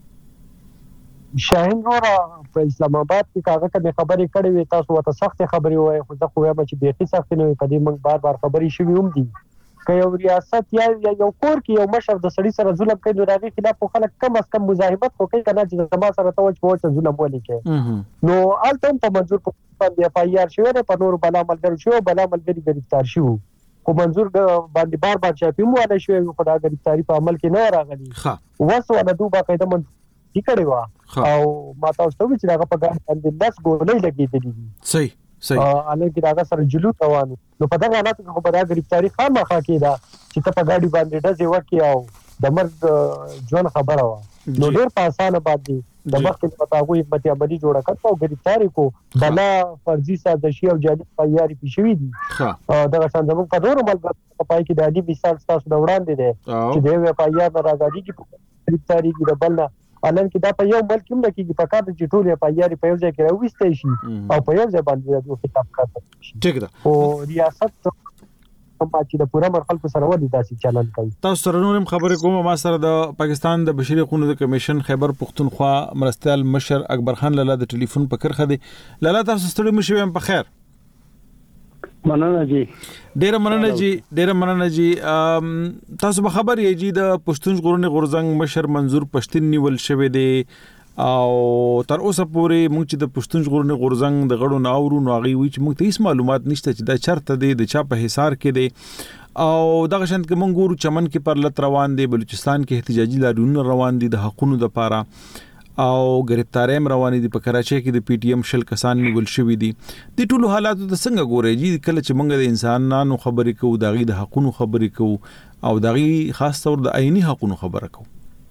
شاهین ورا په اسلام آباد کې کاغه ته خبرې کړې وي تاسو ته سخت خبرې وای خو زه خو وایم چې به هیڅ سخت نه وي په دې موږ بار خبرې شوې هم دي که یو ریاست یا یو کور کې یو مشر د سړي سره ظلم کوي نو راغی خلاف خلک کم از کم مزاحمت کوي کنه چې زما سره توج پوهه ظلم ولي کوي نو الته په منظور باندې اف آی آر شوی په نور بلا ملګری شو بلا ملګری گرفتار شو خو منظور باندې بار چاپی مو ولا شوی خو دا گرفتاری په عمل کې نه راغلی وسو نه دوه باقاعده من کړي وا او ما تاسو ته چې دا په ګان باندې 10 ګولې لګېدلې صحیح الګ دا سره جلو روانو نو په دغه حالت کې خو به گرفتاری خامخا کیدا چې ته په ګاډي باندې ډزې وکي او د مرګ ژوند خبره وا نو ډېر په اسانه باندې د وخت په تاغو حکمت عملی جوړه کړو او گرفتاری کو بلا فرضي سازشي او جعلي تیاری پېښوي دي دا څنګه زموږ په ډېر ملګرو په پای کې د علی مثال تاسو د وړاندې دي چې د وی پایار راځي کې گرفتاری کې د بلنه علم کې دا په یو ملک کې لکه په کار د ټولې پایاري په یو ځای کې راوستي شي او په یو ځای باندې د خطاب کاته ټیک ده او ریاست په چې د پوره مرحله سره ودی داسې چلن کوي تاسو سره نورم خبرې کوم ما سره د پاکستان د بشري حقوقو کمیشن خیبر پختونخوا مرستيال مشر اکبر خان لاله د ټلیفون په کرخه دی لاله تاسو ستړي مشوي په خیر مننه جی ډیر مننه جی تاسو به خبر یې جی د پښتون ژغورنې غورځنګ مشر منظور پښتون نیول شوی دی او تر اوسه پورې موږ چې د پښتون ژغورنې غورځنګ د غړو ناورو نو هغه وی چې موږ ته هیڅ معلومات نشته چې دا چرته دی د چا په حصار کې دی او دغه شانت کې موږ ګورو چمن کې پر لت روان دي بلوچستان کې احتجاجي لاریونونه روان دي د حقونو لپاره او گرفتاریم روانې دي په کراچۍ کې د پی ټی ایم شل کسان نیول شوی دي د ټولو حالاتو د څنګه ګوري چې کله چې موږ د انسانانو خبرې کوو دغه د حقونو خبرې کوو او دغه خاص طور د عیني حقونو خبره کوو.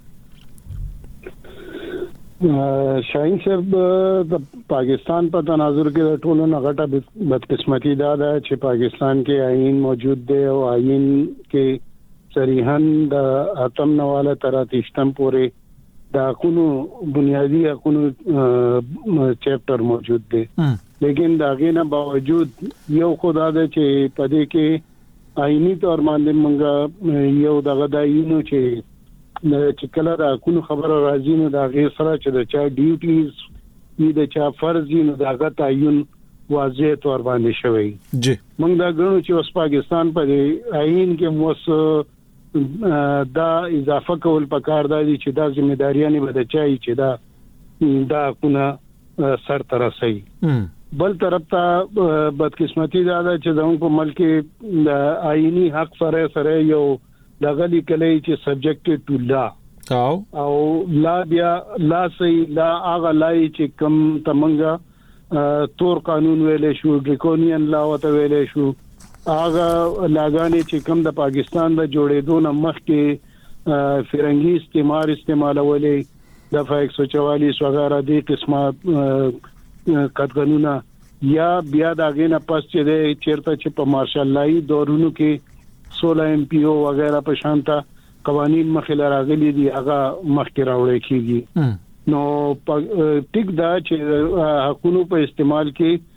شاهین صاحب د پاکستان په تناظر کې د ټولو نه غټه بدقسمتي دا ده چې پاکستان کې آئین موجود دی او آئین کې صریحاً د اتم نواله تر اتشتم پورې د حقونو بنیادی حقونو چیپټر موجود دی لیکن دا غینه باوجود یو خدا ده چې پدې کې آئینی تور باندې مونږه یو دغه دایینو چې چې کله دا حقونو خبره راځي نو دا غیر سره چې د چا ډیوټیز ني د چا فرض نو دا تعین واضح تور باندې شوی جی موږ دا غنو چې اوس پاکستان په آئین کې موس دا اضافه کول پکار دی چې دا ځمېداریانه بده چای چې دا حقونه سر ترسي بل طرف ته بدقسمتي دا ده چې دغه په ملک د آئینی حق سره یو دغه لیکلي چې سبجیکټ ټو لا او لا بیا لا سي لا هغه لای چې کم تمنګا تور قانون ویلې شو ډریکونین لا وته ویلې شو هغه لاګانې چې کم د پاکستان د جوړېدو نه مخکې فرنګي استعمالولې د 144 وغیرہ دي قسمه قانونا یا بیا داګه نه پس چې چیرته چې په مارشل لاي دورونو کې 16 ایم پی او وغیرہ په شانتا قوانین مخې راغلي دي هغه مخکې راوړل کیږي نو ټیک دا چې حقوقو په استعمال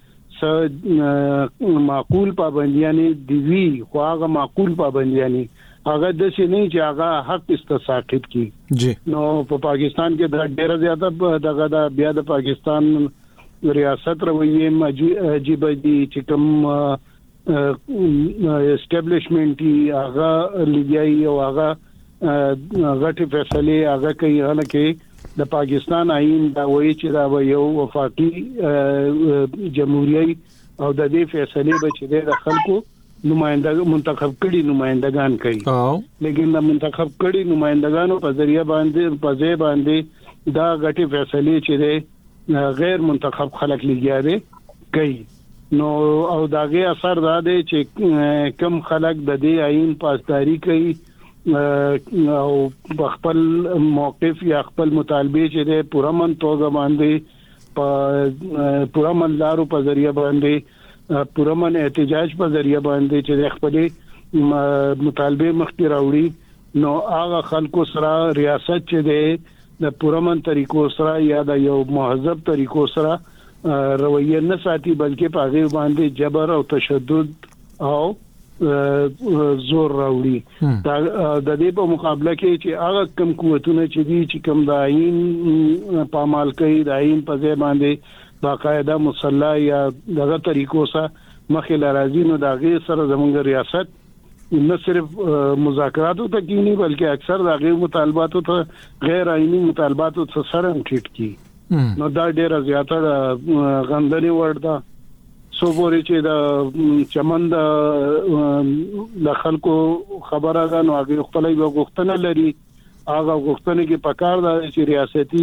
کې معقول پابندیاں دي وی خو هغه معقول پابندیاں هغه د څه نه چې هغه حق استساقط کی جی نو په پاکستان کې دا ډېر زیاته دغه د بیا د پاکستان ریاست رویه عجیب دي چې کوم اسټابلیشمنت هغه لګیای او هغه غټي فیصله هغه کوي هلکه د پاکستان آئین دا وایي چې دا یو وفاقي جمهوریت او د دې فیصله به چې د خلکو نمائندګ منتخب کړي نمائندگان کوي لیکن د منتخب کړي نمائندگانو په ذریعہ باندې دا غټي فیصله چې غیر منتخب خلک لګیاري کوي نو او داغه اثر دا دی چې کم خلک د دې آئین پاسداري کوي او خپل موقف یا خپل مطالبه چې پرامن توګه باندې په پرامن لارو په ذریعہ باندې پرامن احتجاج په ذریعہ باندې چې خپل مطالبه مخکې راوړي نو هغه خلکو سره ریاست چې د پرامن طریقو سره یا د یو مهذب طریقو سره رویه نه ساتي بلکې په هغه باندې جبر او تشدد او زور راوړي د دې په مقابله کې چې هغه کم قوتونه چې کم د آئین پامال کوي د آئین په ځای باندې باقاعده مصالحه یا دغه طریقو سره مخې لارازي نو د هغه سره زموږ ریاست نه صرف مذاکراتو ته کینی بلکې اکثر د هغه مطالباتو ته غیر آئینی مطالباتو ته سره ټیټ کی نو دا ډیره زیاته غندنی ورده سو پورې چې د چمن د خلکو خبره ده نو هغه خپل یو غوښتنه لري هغه غوښتنه کې پکار ده چې ریاستي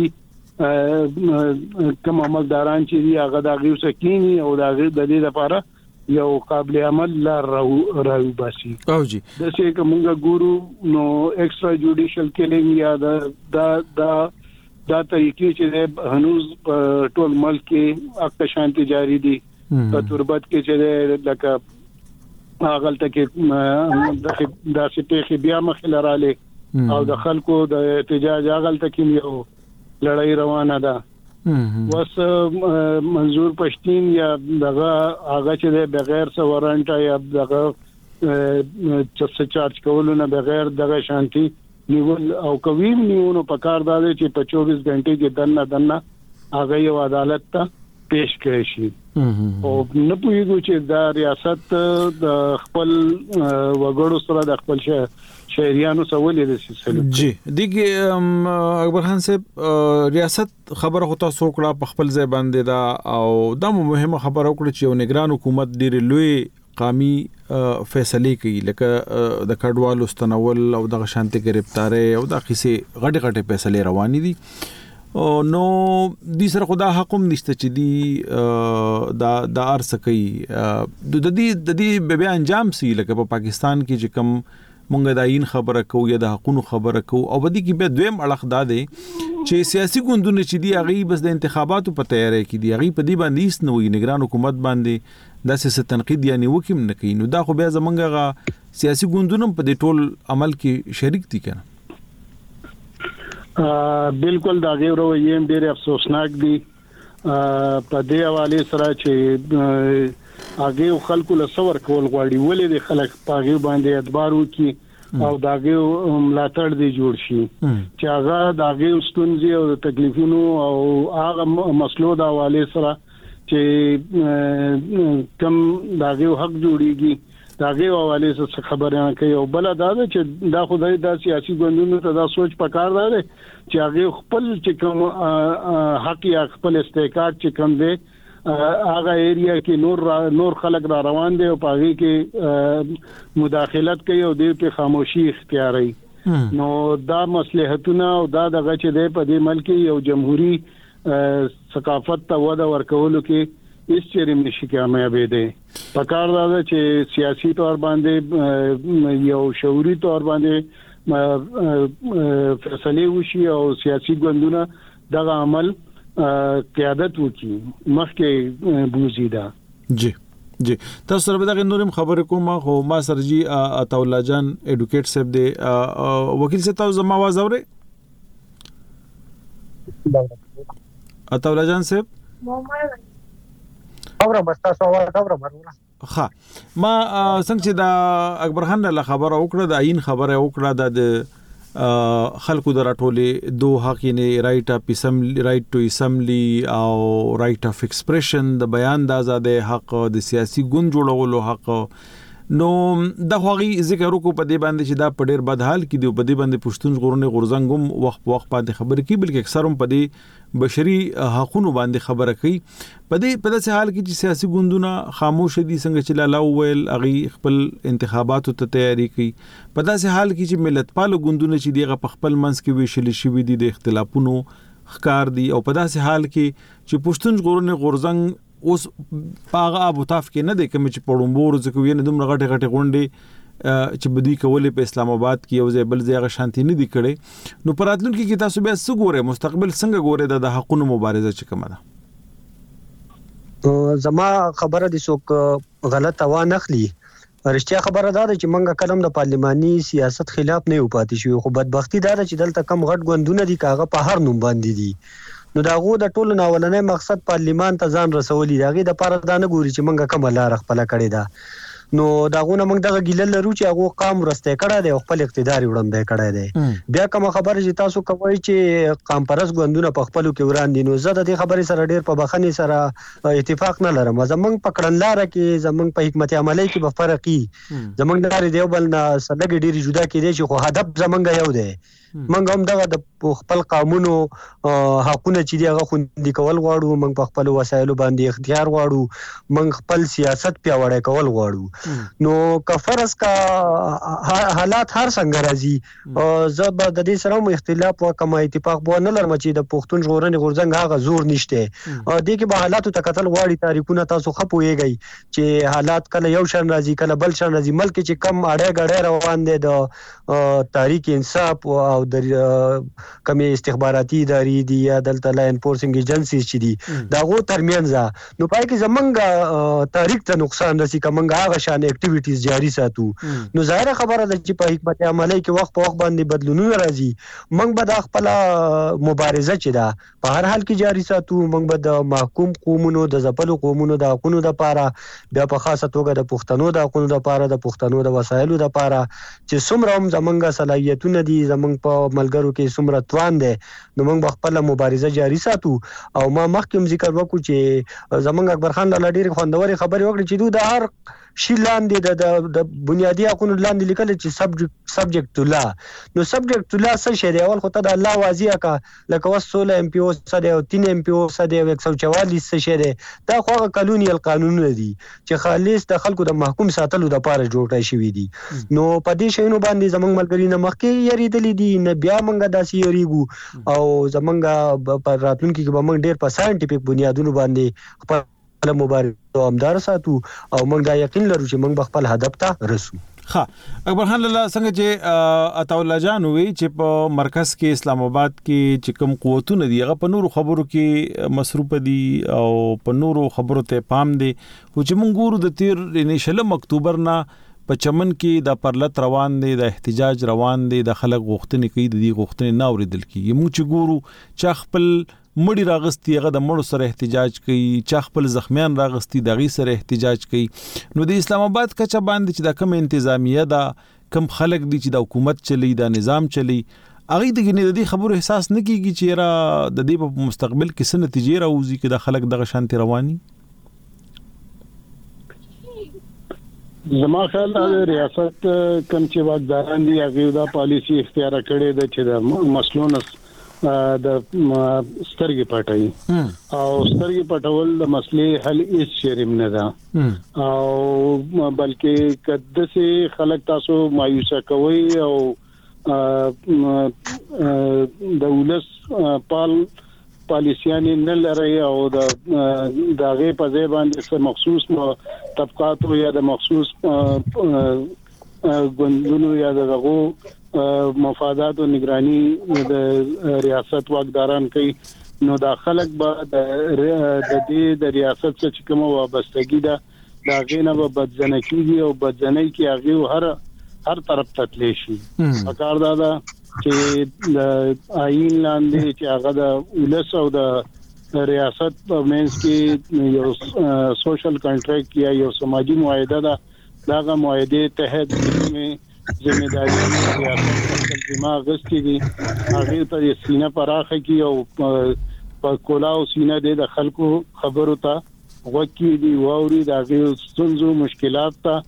کوم عملداران چې هغه د غیو سکینی او د دې لپاره یو قابل عمل لار راو باسي او جی د څه کومه ګورو نو ایکسترا جوډیشل کیلینګ یا دا طریقې چې هنوز ټول ملک کې اکه شانتي جاری دي په تربت کې چې لکه هغه تک دا سپېخي بیا مخ لراله او د خلکو د احتجاج هغه تک یو لړۍ روانه ده وس منظور پښتين یا دغه هغه چې بغیر څه وارنټ یا دغه چې چارج کولونه بغیر دغه شانتي نیول او کویم نیونو په کار داده چې په 24 غنټې کې دنه هغه یو عدالت ته پیش کړي شي او نه پوهیږو چې دا ریاست د خپل وګړو سره د خپل شهريانو سره د سلسله جی دغه اکبر خان صاحب ریاست خبره هوتا سوکړه په خپل ځای باندې دا او د مهمه خبره وکړه چې نگران حکومت ډیر لوی قامي فیصله کوي لکه د کډوالو ستنول او د شانتي گرفتاری او د قصې غټه فیصله روانې دي نو د سره خدا حکم نشته چې دی د ارس کوي د دې به انجام سي لکه په پاکستان کې چې کوم مونږ د عین خبره کوو یا د حقوقو خبره کوو او بدی کې به دویم اړخ داده چې سیاسي ګوندونه چې دی هغه بس د انتخاباتو په تیاری کې دی هغه په دې باندې هیڅ نوې نگران حکومت باندې د سیاست تنقید یعنی وکیم نه کوي نو دا خو بیا زمونږه سیاسي ګوندونه په دې ټول عمل کې شریک دي کنه بالکل دا غیر رویه ډېر افسوسناک دي په دې حواله سره چې هغه خلکو له څور کول غواړي ولې د خلک پاغي باندې اعتبار وکي او داغه ملاتړ دی جوړ شي چې هغه داغه ستونزې او تکلیفونو او هغه مسلو د حواله سره چې کم داغه حق جوړيږي داغه حواله سره خبره کوي او بل دا چې دا خدای د سیاسي ګوندونو ته دا سوچ پکار دی چې هغه خپل چې کوم حق یا خپل استحقاق چې کوم دی هغه ایریا کې نور خلک را روان دي او پاغي کې مداخلت کوي او دې په خاموشي اختیاري نو دا مصلحتونه او دا دغه چې د په دې ملک یو جمهوریت ثقافت ته وده ورکولو کې هیڅ چیرې نشي کامیابې دي پکار دا چې سیاسي تور باندې یو شعوري تور باندې فیصله وشي او سیاسي ګوندونه دغه عمل قیادت وکي مخکې بوزیدا جی تاسو سره به دا نورم خبر کوم خو ما سرجی عطا الله جان ایډوکیټ صاحب دی وکیل صاحب تاسو زما आवाज اورئ عطا الله جان صاحب اوره تاسو आवाज اوره مرونه ها ما څنګه چې دا اکبر خان له خبره وکړه د عین خبره وکړه د خلکو دراټولې دوه حق نه رائټ اپ اسمبلی رائټ ټو اسمبلی او رائټ اف ایکسپریشن د بیان د آزادۍ حق د سیاسي ګوند جوړولو حق نو د هغوی ذکر وکړو په دې باندې چې دا په ډېر بد حال کې دی په دې باندې پښتون غورنه غورزنګم وخت باندې خبرې کوي بلکې اکثر هم په دې بشري حقوقو باندې خبره کوي په دې حال کې چې سیاسي ګوندونه خاموش دي څنګه چې لاله ویل هغه خپل انتخاباتو ته تیاری کوي په داسې حال کې چې ملت پالو ګوندونه چې دیغه په خپل منځ کې ویشل شي دي د اختلافونو ښکار دي او په داسې حال کې چې پښتون غورنه غورزنګ اوس پاغه ابو تاف کې نه دی کوم چې پړومبور ځکه وینې دومره غټه غونډې چې بدی کولې په اسلام آباد کې یو ځای بل ځای شانتي نه دی کړي نو پراتلونکو کې تاسو بیا څه ګوره مستقبل څنګه ګوره د حقوقو مبارزه چې کومه ده زما خبره دي څوک غلط وانه اخلي رښتیا خبره ده چې منګه کلم د پارلماني سیاست خلاف نه یو پاتې شو خو بدبختی ده چې دلته کم غټ ګوندونه دي کاغه په هر نوم باندې دي نو داغه د ټولو ناولنې مقصد پارلیمان ته ځان رسولي داغه د پاره دا نه ګوري چې منګه کوم لار خپل کړی دا نو داغه موږ دغه ګیلل لرو چې هغه قام رسته کړه دی خپل اقتدار وړاندې کړی دی بیا کوم خبره چې تاسو کوی چې قام پرس ګوندونه په خپلو کې وړاندې نو زه د دې خبرې سره ډیر په بخنی سره اتفاق نه لرم زمونږ په کړنلار کې زمونږ په حکمت عملی کې به فرقي زمونږ د دیوبل نه سلګ ډیر جدا کېدي چې خو هدف زمونږ یو دی منګ هم دغه د خپل قانونو حقونه چې دی هغه خوندي کول غواړو منګ په خپل وسایلو باندې اختیار غواړو منګ خپل سیاست پیاوړی کول غواړو نو کفرس کا حالات هر څنګه راځي زب د دې سره مو اختلاف او کما اتفاق بو نه لرم چې د پښتون ژغورنې غورځنګ هغه زور نشته دې کې به حالات ته قتل غواړي تاریخونه تاسو خپويږي چې حالات کله یو شان راځي کله بل شان راځي ملک چې کم اړه غړې روان دي د تاریخ انصاف او د کمی استخباراتي ادارې دي یا دلته لا انفورسینګ ایجنسیز چې دي دا غو ترمنځ نو پای کې زمونږ تاریخ ته نقصان رسي کومه هغه شان اکټیویټیز جاری ساتو. نو ظاهر خبره ده چې په حکمت عملی کې وخت په وخت باندې بدلونونه راځي. موږ به د خپل مبارزه چې ده په هر حال کې جاری ساتو. موږ به د محکوم قومونو د ځپلو قومونو د حقونو لپاره بیا په خاصه توګه د پښتنو د حقونو لپاره د پښتنو د وسایلو لپاره چې څومره هم زمونږ صلاحیتونه دي زمونږ په ملګرو کې څومره توان ده نو موږ به خپل مبارزه جاری ساتو. او ما مخکې ذکر وکړو چې زمونږ اکبر خان لاله ډېر خوندوري خبرې وکړي چې دوی د هر شي لاندې د بنیادی حقوقو لاندې لیکل چې سبجیکټ تو لا. نو سبجیکټ تو لا څه شی دی؟ اول خو ته د الله واضح کا لکه وس 16 ام پی او سره او 3 ام پی او سره 144 څه شی دی؟ دا خو قانوني قانونونه دي چې خالص د خلکو د محکوم ساتلو د لپاره جوړ شوی دي. نو په دې شینو باندې زمونږ ملګری نه مخکې یریدلې دي نه بیا مونږه داسې یریګو او زمونږ په راتلونکي کې به موږ ډېر په ساينټیفیک بنیادونو باندې خپل مبارزه امدار ساتو او موږ دا یقین لرو چې موږ خپل هدف ته رسو. اکبر خان لاله څنګه چې عطا الله جان وی چې په مرکز کې اسلام آباد کې چې کوم قوتونه دي هغه په نورو خبرو کې مصروف دي او په نورو خبرو ته پام دي خو چې موږ ګورو د تیر نشله اکتوبر نه په چمن کې د پرلط روان دي د احتجاج روان دي د خلک غوښتنې کوي د دې غوښتنې نه اوریدل کیږي. موږ چې ګورو چې خپل مړی راغستی هغه د مړو سره احتجاج کوي چې خپل زخمیان راغستی دغه سره احتجاج کوي. نو د اسلام آباد کچا باندې چې د کوم انتظامیه دا کم خلک دي چې د حکومت چلی دا نظام چلی هغه د دې خبرو احساس نه کیږي چې را د دې په مستقبل کې څه نتیجې راوځي چې د خلک دغه شانتي رواني. زما خیال د ریاست کم چې واکداران دي هغه دا پالیسی اختیار کړي د چې د مسلونو د سترګې پټای او سترګې پټول د مسلې حل هیڅ شرم نه ده او بلکې کده سي خلک تاسو مایوسه کوي او د ولس پالیسیان نه لري او د دغه په ځای باندې مخصوص طبقات یا د مخصوص ګوندونو یا دغه مفادات او نگرانی د ریاست واکداران کوي. نو دا خلک به د ریاست څخه کوم وابستګي ده دا غینه به بدزنه کیږي او بدزنه کی هغه هر طرف ته تللی شي. پکار دا چې د آئین لاندې چې هغه د ولس او د ریاست په منځ کې یو سوشل کنټریکټ یا یو سماجی معاهده ده داغه معاهده تحت کې ځمېداري ریاست دماغ غستی دي هغه ته سینه پراخه کی او په کولاو سینه د خلکو خبرو ته وکی دی ووري دغه ستونزو مشکلات ته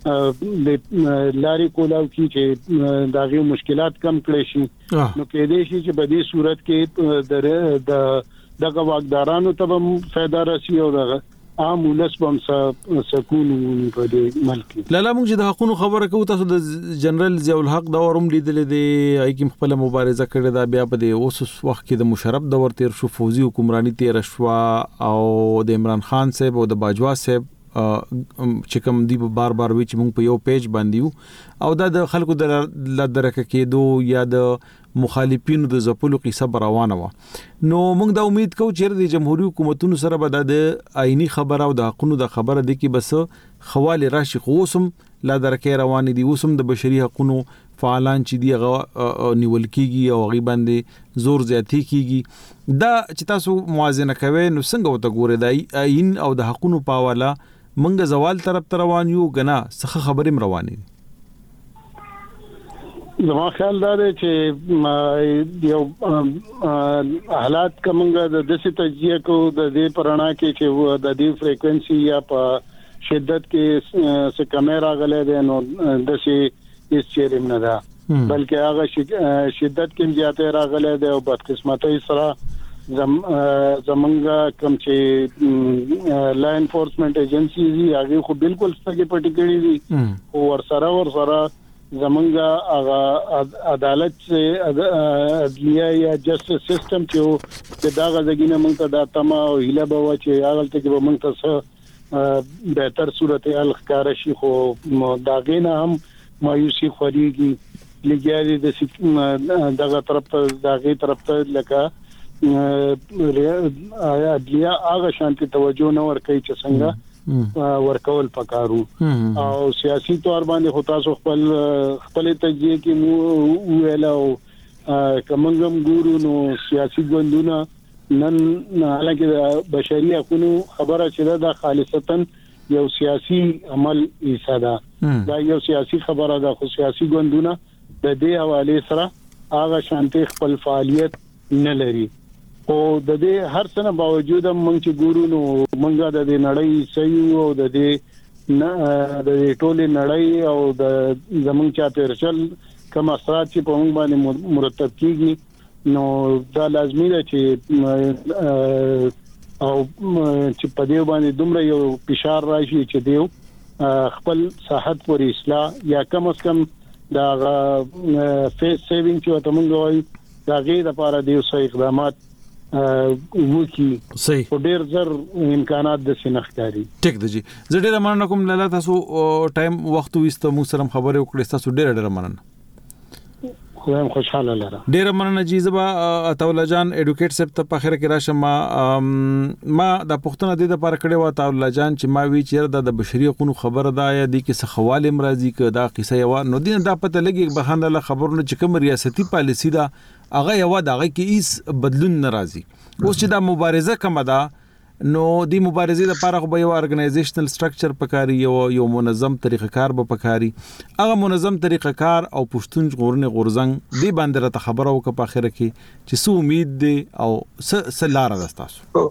لاري کولاو کی چې دغه مشکلات کم کړي شي. نو کې دې شي چې په دې صورت کې دغه واکدارانو ته هم فائدہ راسي او دغه عام ولس هم سکون په دې ملک. لاله موږ د حقوقو خبره کوو تاسو د جنرال ضیاء الحق د اورم لیدل دي ایکم خپل مبارزه کړې دا بیا په دې اوس وخت کې د مشرف دور تیر شو فوزي حکمرانی تیر شو او د عمران خان صاحب او د باجوا صاحب چې کوم دی بار وی چې موږ په یو پیج باندې او د خلکو د لدرکه کېدو یا د مخالفینو د زپلو قصه روانه و. نو موږ دا امید کوو چې د جمهوریت حکومتونو سره به د آئینی خبره او د حقوقو د خبره د کې بس خواله راشي خوسم لدرکه روان دي اوسم د بشري حقوقو فعالان چې دی نیول کیږي او غي باندې زور زیاتی کیږي. دا چې تاسو موازنه کوي نو څنګه وته ګوره د آئین او د حقوقو په حواله منګه زوال طرف روان یو غنا څه خبرې روانې. زما خیال دا دی چې یو حالات کومه د دسه تجزیه کو د دې پرانا کې چې د دې فریکوئنسي یا په شدت کې څه کیمرا غلې ده نو دسه هیڅ چیرې نه ده بلکې هغه شدت کې زیاته راغلې ده او بدقسمتۍ سره زمونږ کوم چې لا انفورسمنت ایجنسیز هغه خو بالکل ستګي پټ کړی دي او ورسره زمونږ عدالت عدلیه یا جسټس سیستم چې دا غږینه مونږ ته دا تما او هله به و چې هغه ته کې مونږ ته بهتر صورتحال ښکار شي خو دا غینه هم مایوسی خوريږي لګیاري د دغه طرف ته دغه طرف ته لکه عدلیه هغه شانتي توجه نه ور کوي چې څنګه ورکول پکارو او سیاسي تور باندې خو تاسو خپل تجزیه کې مو ویلو کومنګم ګورو نو سیاسي ګوندونه نن حالکه بشري حقوقو خبره چې دا خالصتا یو سیاسي عمل ایساده دا یو سیاسي خبره ده خو سیاسي ګوندونه د دې حواله سره هغه شانتي خپل فعالیت نه لري او د دې هر څه باوجود موږ چې ګورو نو موږ د دې نړۍ سيو او د دې د ټوله نړۍ او د زمونږ چا پرچل کوم اثرات چې په موږ باندې مرتب کیږي نو دا لازمي ده چې او چې په دې باندې دومره یو فشار راشي چې دیو خپل صحت پر اصلاح یا کم از کم دا فیس سیوینګ چې ته مونږ وایو دا غیر لپاره د یو اقدامات وکي صحیح په ډیر زر امکانات د سنختاري ټیک دی جی زه ډیر مننه کوم لاله تاسو ټایم وخت وستو مو سره خبرې وکړې تاسو ډیر مننه خو خوشاله لره ډیر مننه جی زبا عطاءالله جان اډوکیټ سپ ته په خیره کې راشم ما د پښتنه د لپاره کړي و عطاءالله جان چې ما وی چیرې د بشري حقوقو خبره ده یا د کې څه حواله مرضی ک دا قصه یو نو دین دا پته لګي بهانه له خبرونه چې کوم ریاستي پالیسی ده هغه یو دغه کې هیڅ بدلون ناراضي اوس چې دا مبارزه کوم ده نو د مبارزې لپاره خو یو ارګنایزیشنل سټرکچر پکاري یو منظم طریقه کار به پکاري هغه منظم طریقه کار او پښتون غورنه غورزنګ دی باندې را خبرو که په اخر کې چې سو امید دی او سلاره دستاسو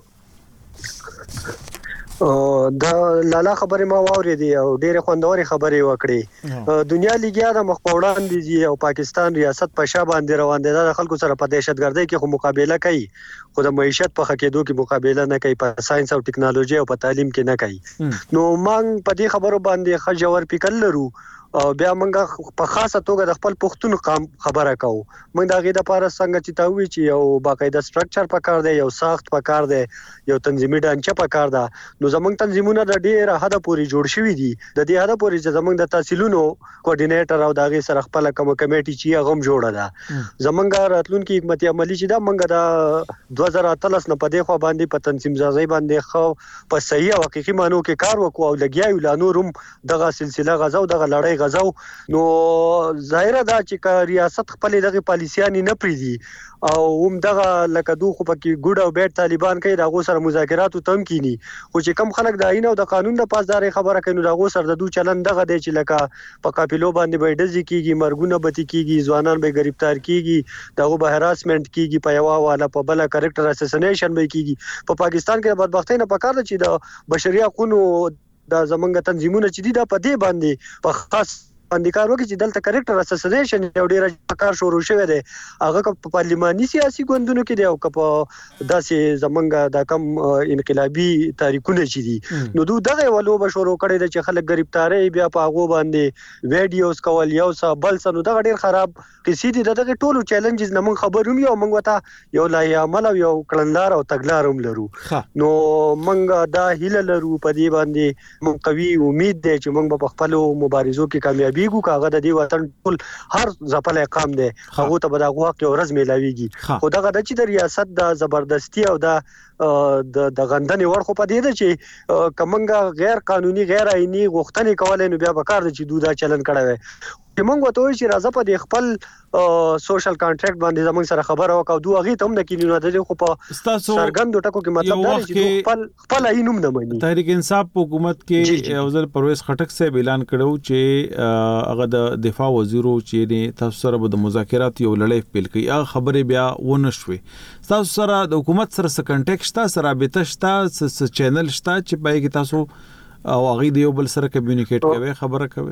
دا لاله خبره ما واورېدې او ډېر خوندوري خبرې وکړې دنیا لیګیا د مخپوړان دي او پاکستان ریاست په شا باندې روان دي د خلکو سره په دهشتګردۍ کې خو مقابله کوي خو د معیشت په خکېدو کې مقابله نه کوي په ساينس او ټکنالوژي او په تعلیم کې نه کوي نو مونږ په دې خبرو باندې خجور فکر لرو او بیا موږ په خاصه توګه د خپل پښتون قام خبره کوو موږ دا غي د لپاره څنګه چې تاوي چې یو باقاعده سټرکچر پکار دی یو ساخت پکار دی یو تنظیمي ډانچه پکار ده نو زمونږ تنظیمونه د ډیره حد پورې جوړ شوي دي د دې حد پورې چې زمونږ د تحصیلونو کوارډینیټر او دغه سره خپل کوم کمیټي چې هغه جوړه ده زمونږ راتلونکي حکمتي عملی چې دا موږ د 2013 نه په دې خو باندې په تنظیم سازي باندې خو په صحیح او حقيقي مانو کې کار وکړو او لګیاو لانورم دغه سلسله غزا او دغه لړۍ غزاو نو ظاهره دا چې ریاست خپل دغه پالیسيانی نه پریدي او هم دغه لکه دوه خو پکې ګډ او بیٹ طالبان کوي دغه سره مذاکرات او تم کینی خو چې کم خلک د آئین او د قانون د پاسداري خبره کوي نو دغه سره د دوه چلن دغه دی چې لکه په قافلو باندې به ډزې کیږي مرګونه بتی کیږي ځوانان به گرفتار کیږي دغه به هراسمنت کیږي په یو والا په بل کریکټر اساسینیشن به کیږي په پاکستان کې بدبختی نه پکاره چې د بشري حقوقو د زمونږ تنظیمونه چې دي د پدې باندې په خاص باندې کار وکړي چې دلته کریکټر اساسینیشن یو ډیر کار شروع شوی دی هغه په پارلماني سیاسي ګوندونو کې دی او په داسې زمونږ د کم انقلابي تاریخونه چې دي نو دوی دغه ولو به شروع کړي د چې خلک گرفتاری بیا په هغه باندې ویډیوز کول یو څه بل څه نو دغه ډیر خراب کسی دي دغه ټولو چیلنجز نه مونږ خبروم یو مونږ وته یو لای عمل او یو کلندار او تګلار هم لرو نو مونږ دا هیله لرو په دې باندې مونږ قوي امید دی چې مونږ په خپل مبارزو کې کامیابی بیګو کاغه د دې وطن ټول هر ځپل قام دی هغه ته به د غوښ یو ورځ ملاويږي خو دغه د چې د ریاست د زبردستی او د غندنې ورخه په دې ده چې کومنګ غیر قانوني غیر آئینی غوښتنې کولای نو بیا به کار د چې دوه چلن کړه وي چې مونږ وته چې راځه په دې خپل سوشل کانټریکټ باندې زموږ سره خبره وکاو دوه غي ته هم د کینونو د خو په سرګند ټکو کې مطلب دا چې خپل آئینوم نه مانی تحریک انصاف حکومت کې اوزل پرویز خټک صاحب اعلان کړو چې هغه د دفاع وزیرو چې تاسو سره د مذاکرات یو لړۍ پیل کړي هغه خبره بیا ونه شوې تاسو سره د حکومت سره څه کنټیکټ شته سره رابطه شته څه چینل شته چې پای کې تاسو او هغه د یو بل سره کمیونیکیټ کوي خبره کوي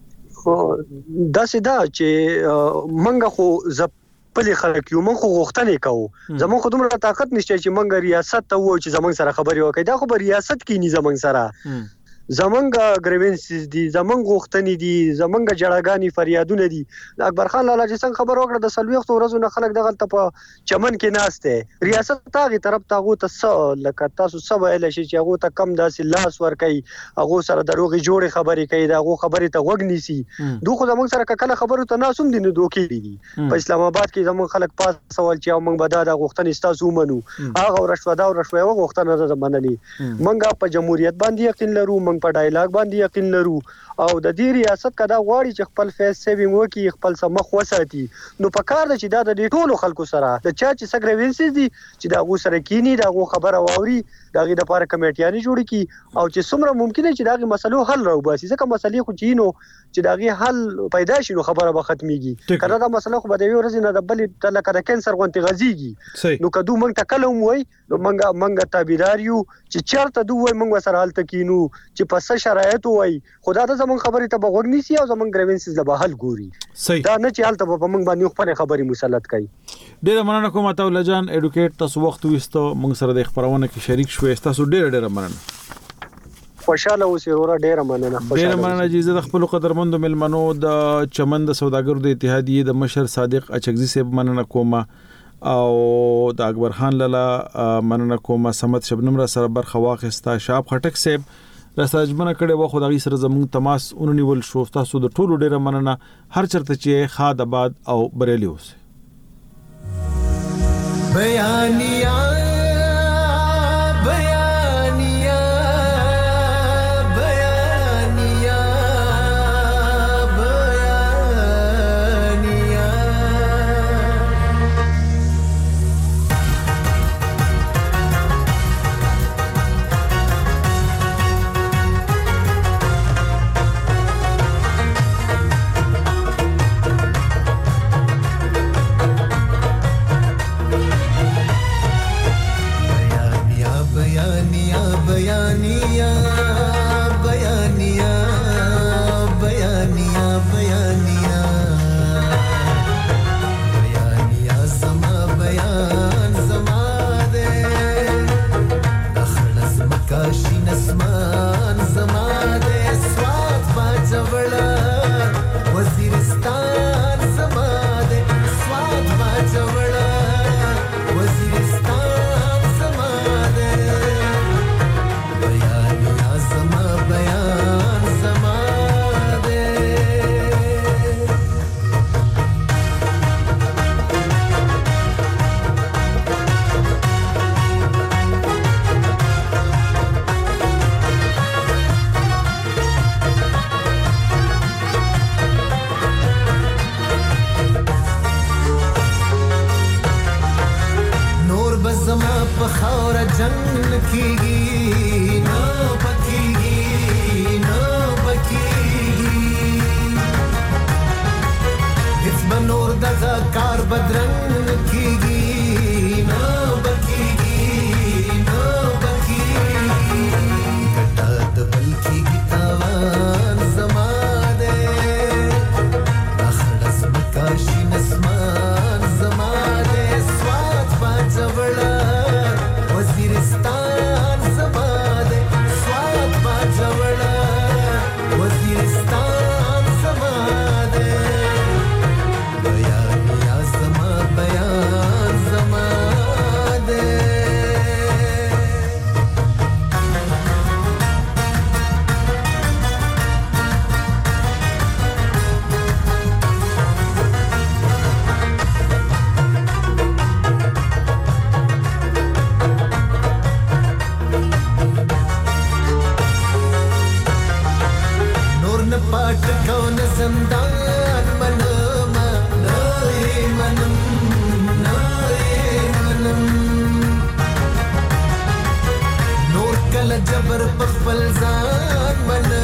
دا سدا چې منګه خو پلي خلک یو مونږ غوښتنې کوو زموږ خو دومره طاقت نشته چې مونږ ریاست ته وو چې زموږ سره خبرې وکړي دا خو به ریاست کې نه زموږ سره زمونږ ګریوینسز دي، زمونږ غوښتنې دي، زمونږ جړاګانې فریادونه دي. اکبر خان لالا چې څنګه خبر وکړه د 40 ورځو نه خلک دغه ته په چمن کې ناشته، ریاست تاغي طرف تاغو ته لکه تاسو سبا ال شي چې هغه ته کم داسې لاس ور کوي، هغه سره دروغي جوړې خبرې کوي، دا هغه خبرې ته وګ نیسي. دوی خو زمونږ سره کله خبرو ته ناسوم دي، نو دوکې دي. په اسلام آباد کې زمونږ خلک پاس سوال چې موږ به دا غوښتنې تاسو ومنو، هغه رشوه غوښتنه ده منلي. موږ په جمهوریت باندې یقین لرو، موږ په ډایلاګ باندې یقین لرو، او د دې ریاست کدا غواړي چې خپل فیس سیوینګ وکړي، خپل سمخ وساتي. نو په کار ده چې دا د ټولو خلکو سره د چا چې سګریوینسز دي چې دا غو سره کینی، دا غو خبره واوري، دا غي د لپاره کمیټیانې جوړ کی، او چې څومره ممکن چې دا غي مسلو حل راو باسي. ځکه مسلې خو چینو چې دا غي حل پیدا شي نو خبره به ختميږي. کله دا مسله خو به د یو ورځې نه د بل تلکه د کینسر غونټي غزيږي. نو کدو موږ تکلم وای، نو موږ تابعدار یو چې چرته دوی موږ سره حل تکینو چې په څه شرایط وای. خدا ته زمون خبرې ته بغوږ نیسی او زمون ګریوینسز له بحال ګوري. دا نه چې حالت په موږ باندې خپل خبرې مسلط کړي. ډېر مننه کوم ته ولجان اډوکیټ تاسو وخت وستو موږ سره د خبرونه کې شریک شوې. تاسو ډېر مننه. خوشاله اوسئ ورو، ډېر مننه. ډېر مننه چې د خپل قدرمنو ملمنو د چمن د سوداګرو د اتحادیې د مشر صادق اچکزي صاحب مننه کوم، او د اکبر خان لالا مننه کوم، سمت شبنم را سره برخه واخستا، شاب خټک صاحب راستاجمنه کړي و خدای سره زموږ تماس اوننیول شو. تاسو د ټولو ډیره مننه، هر چرته چې خاد آباد او بریلی اوسه. بیانیا بیانیا بیانیا بیانیا जबर पखपल जान मन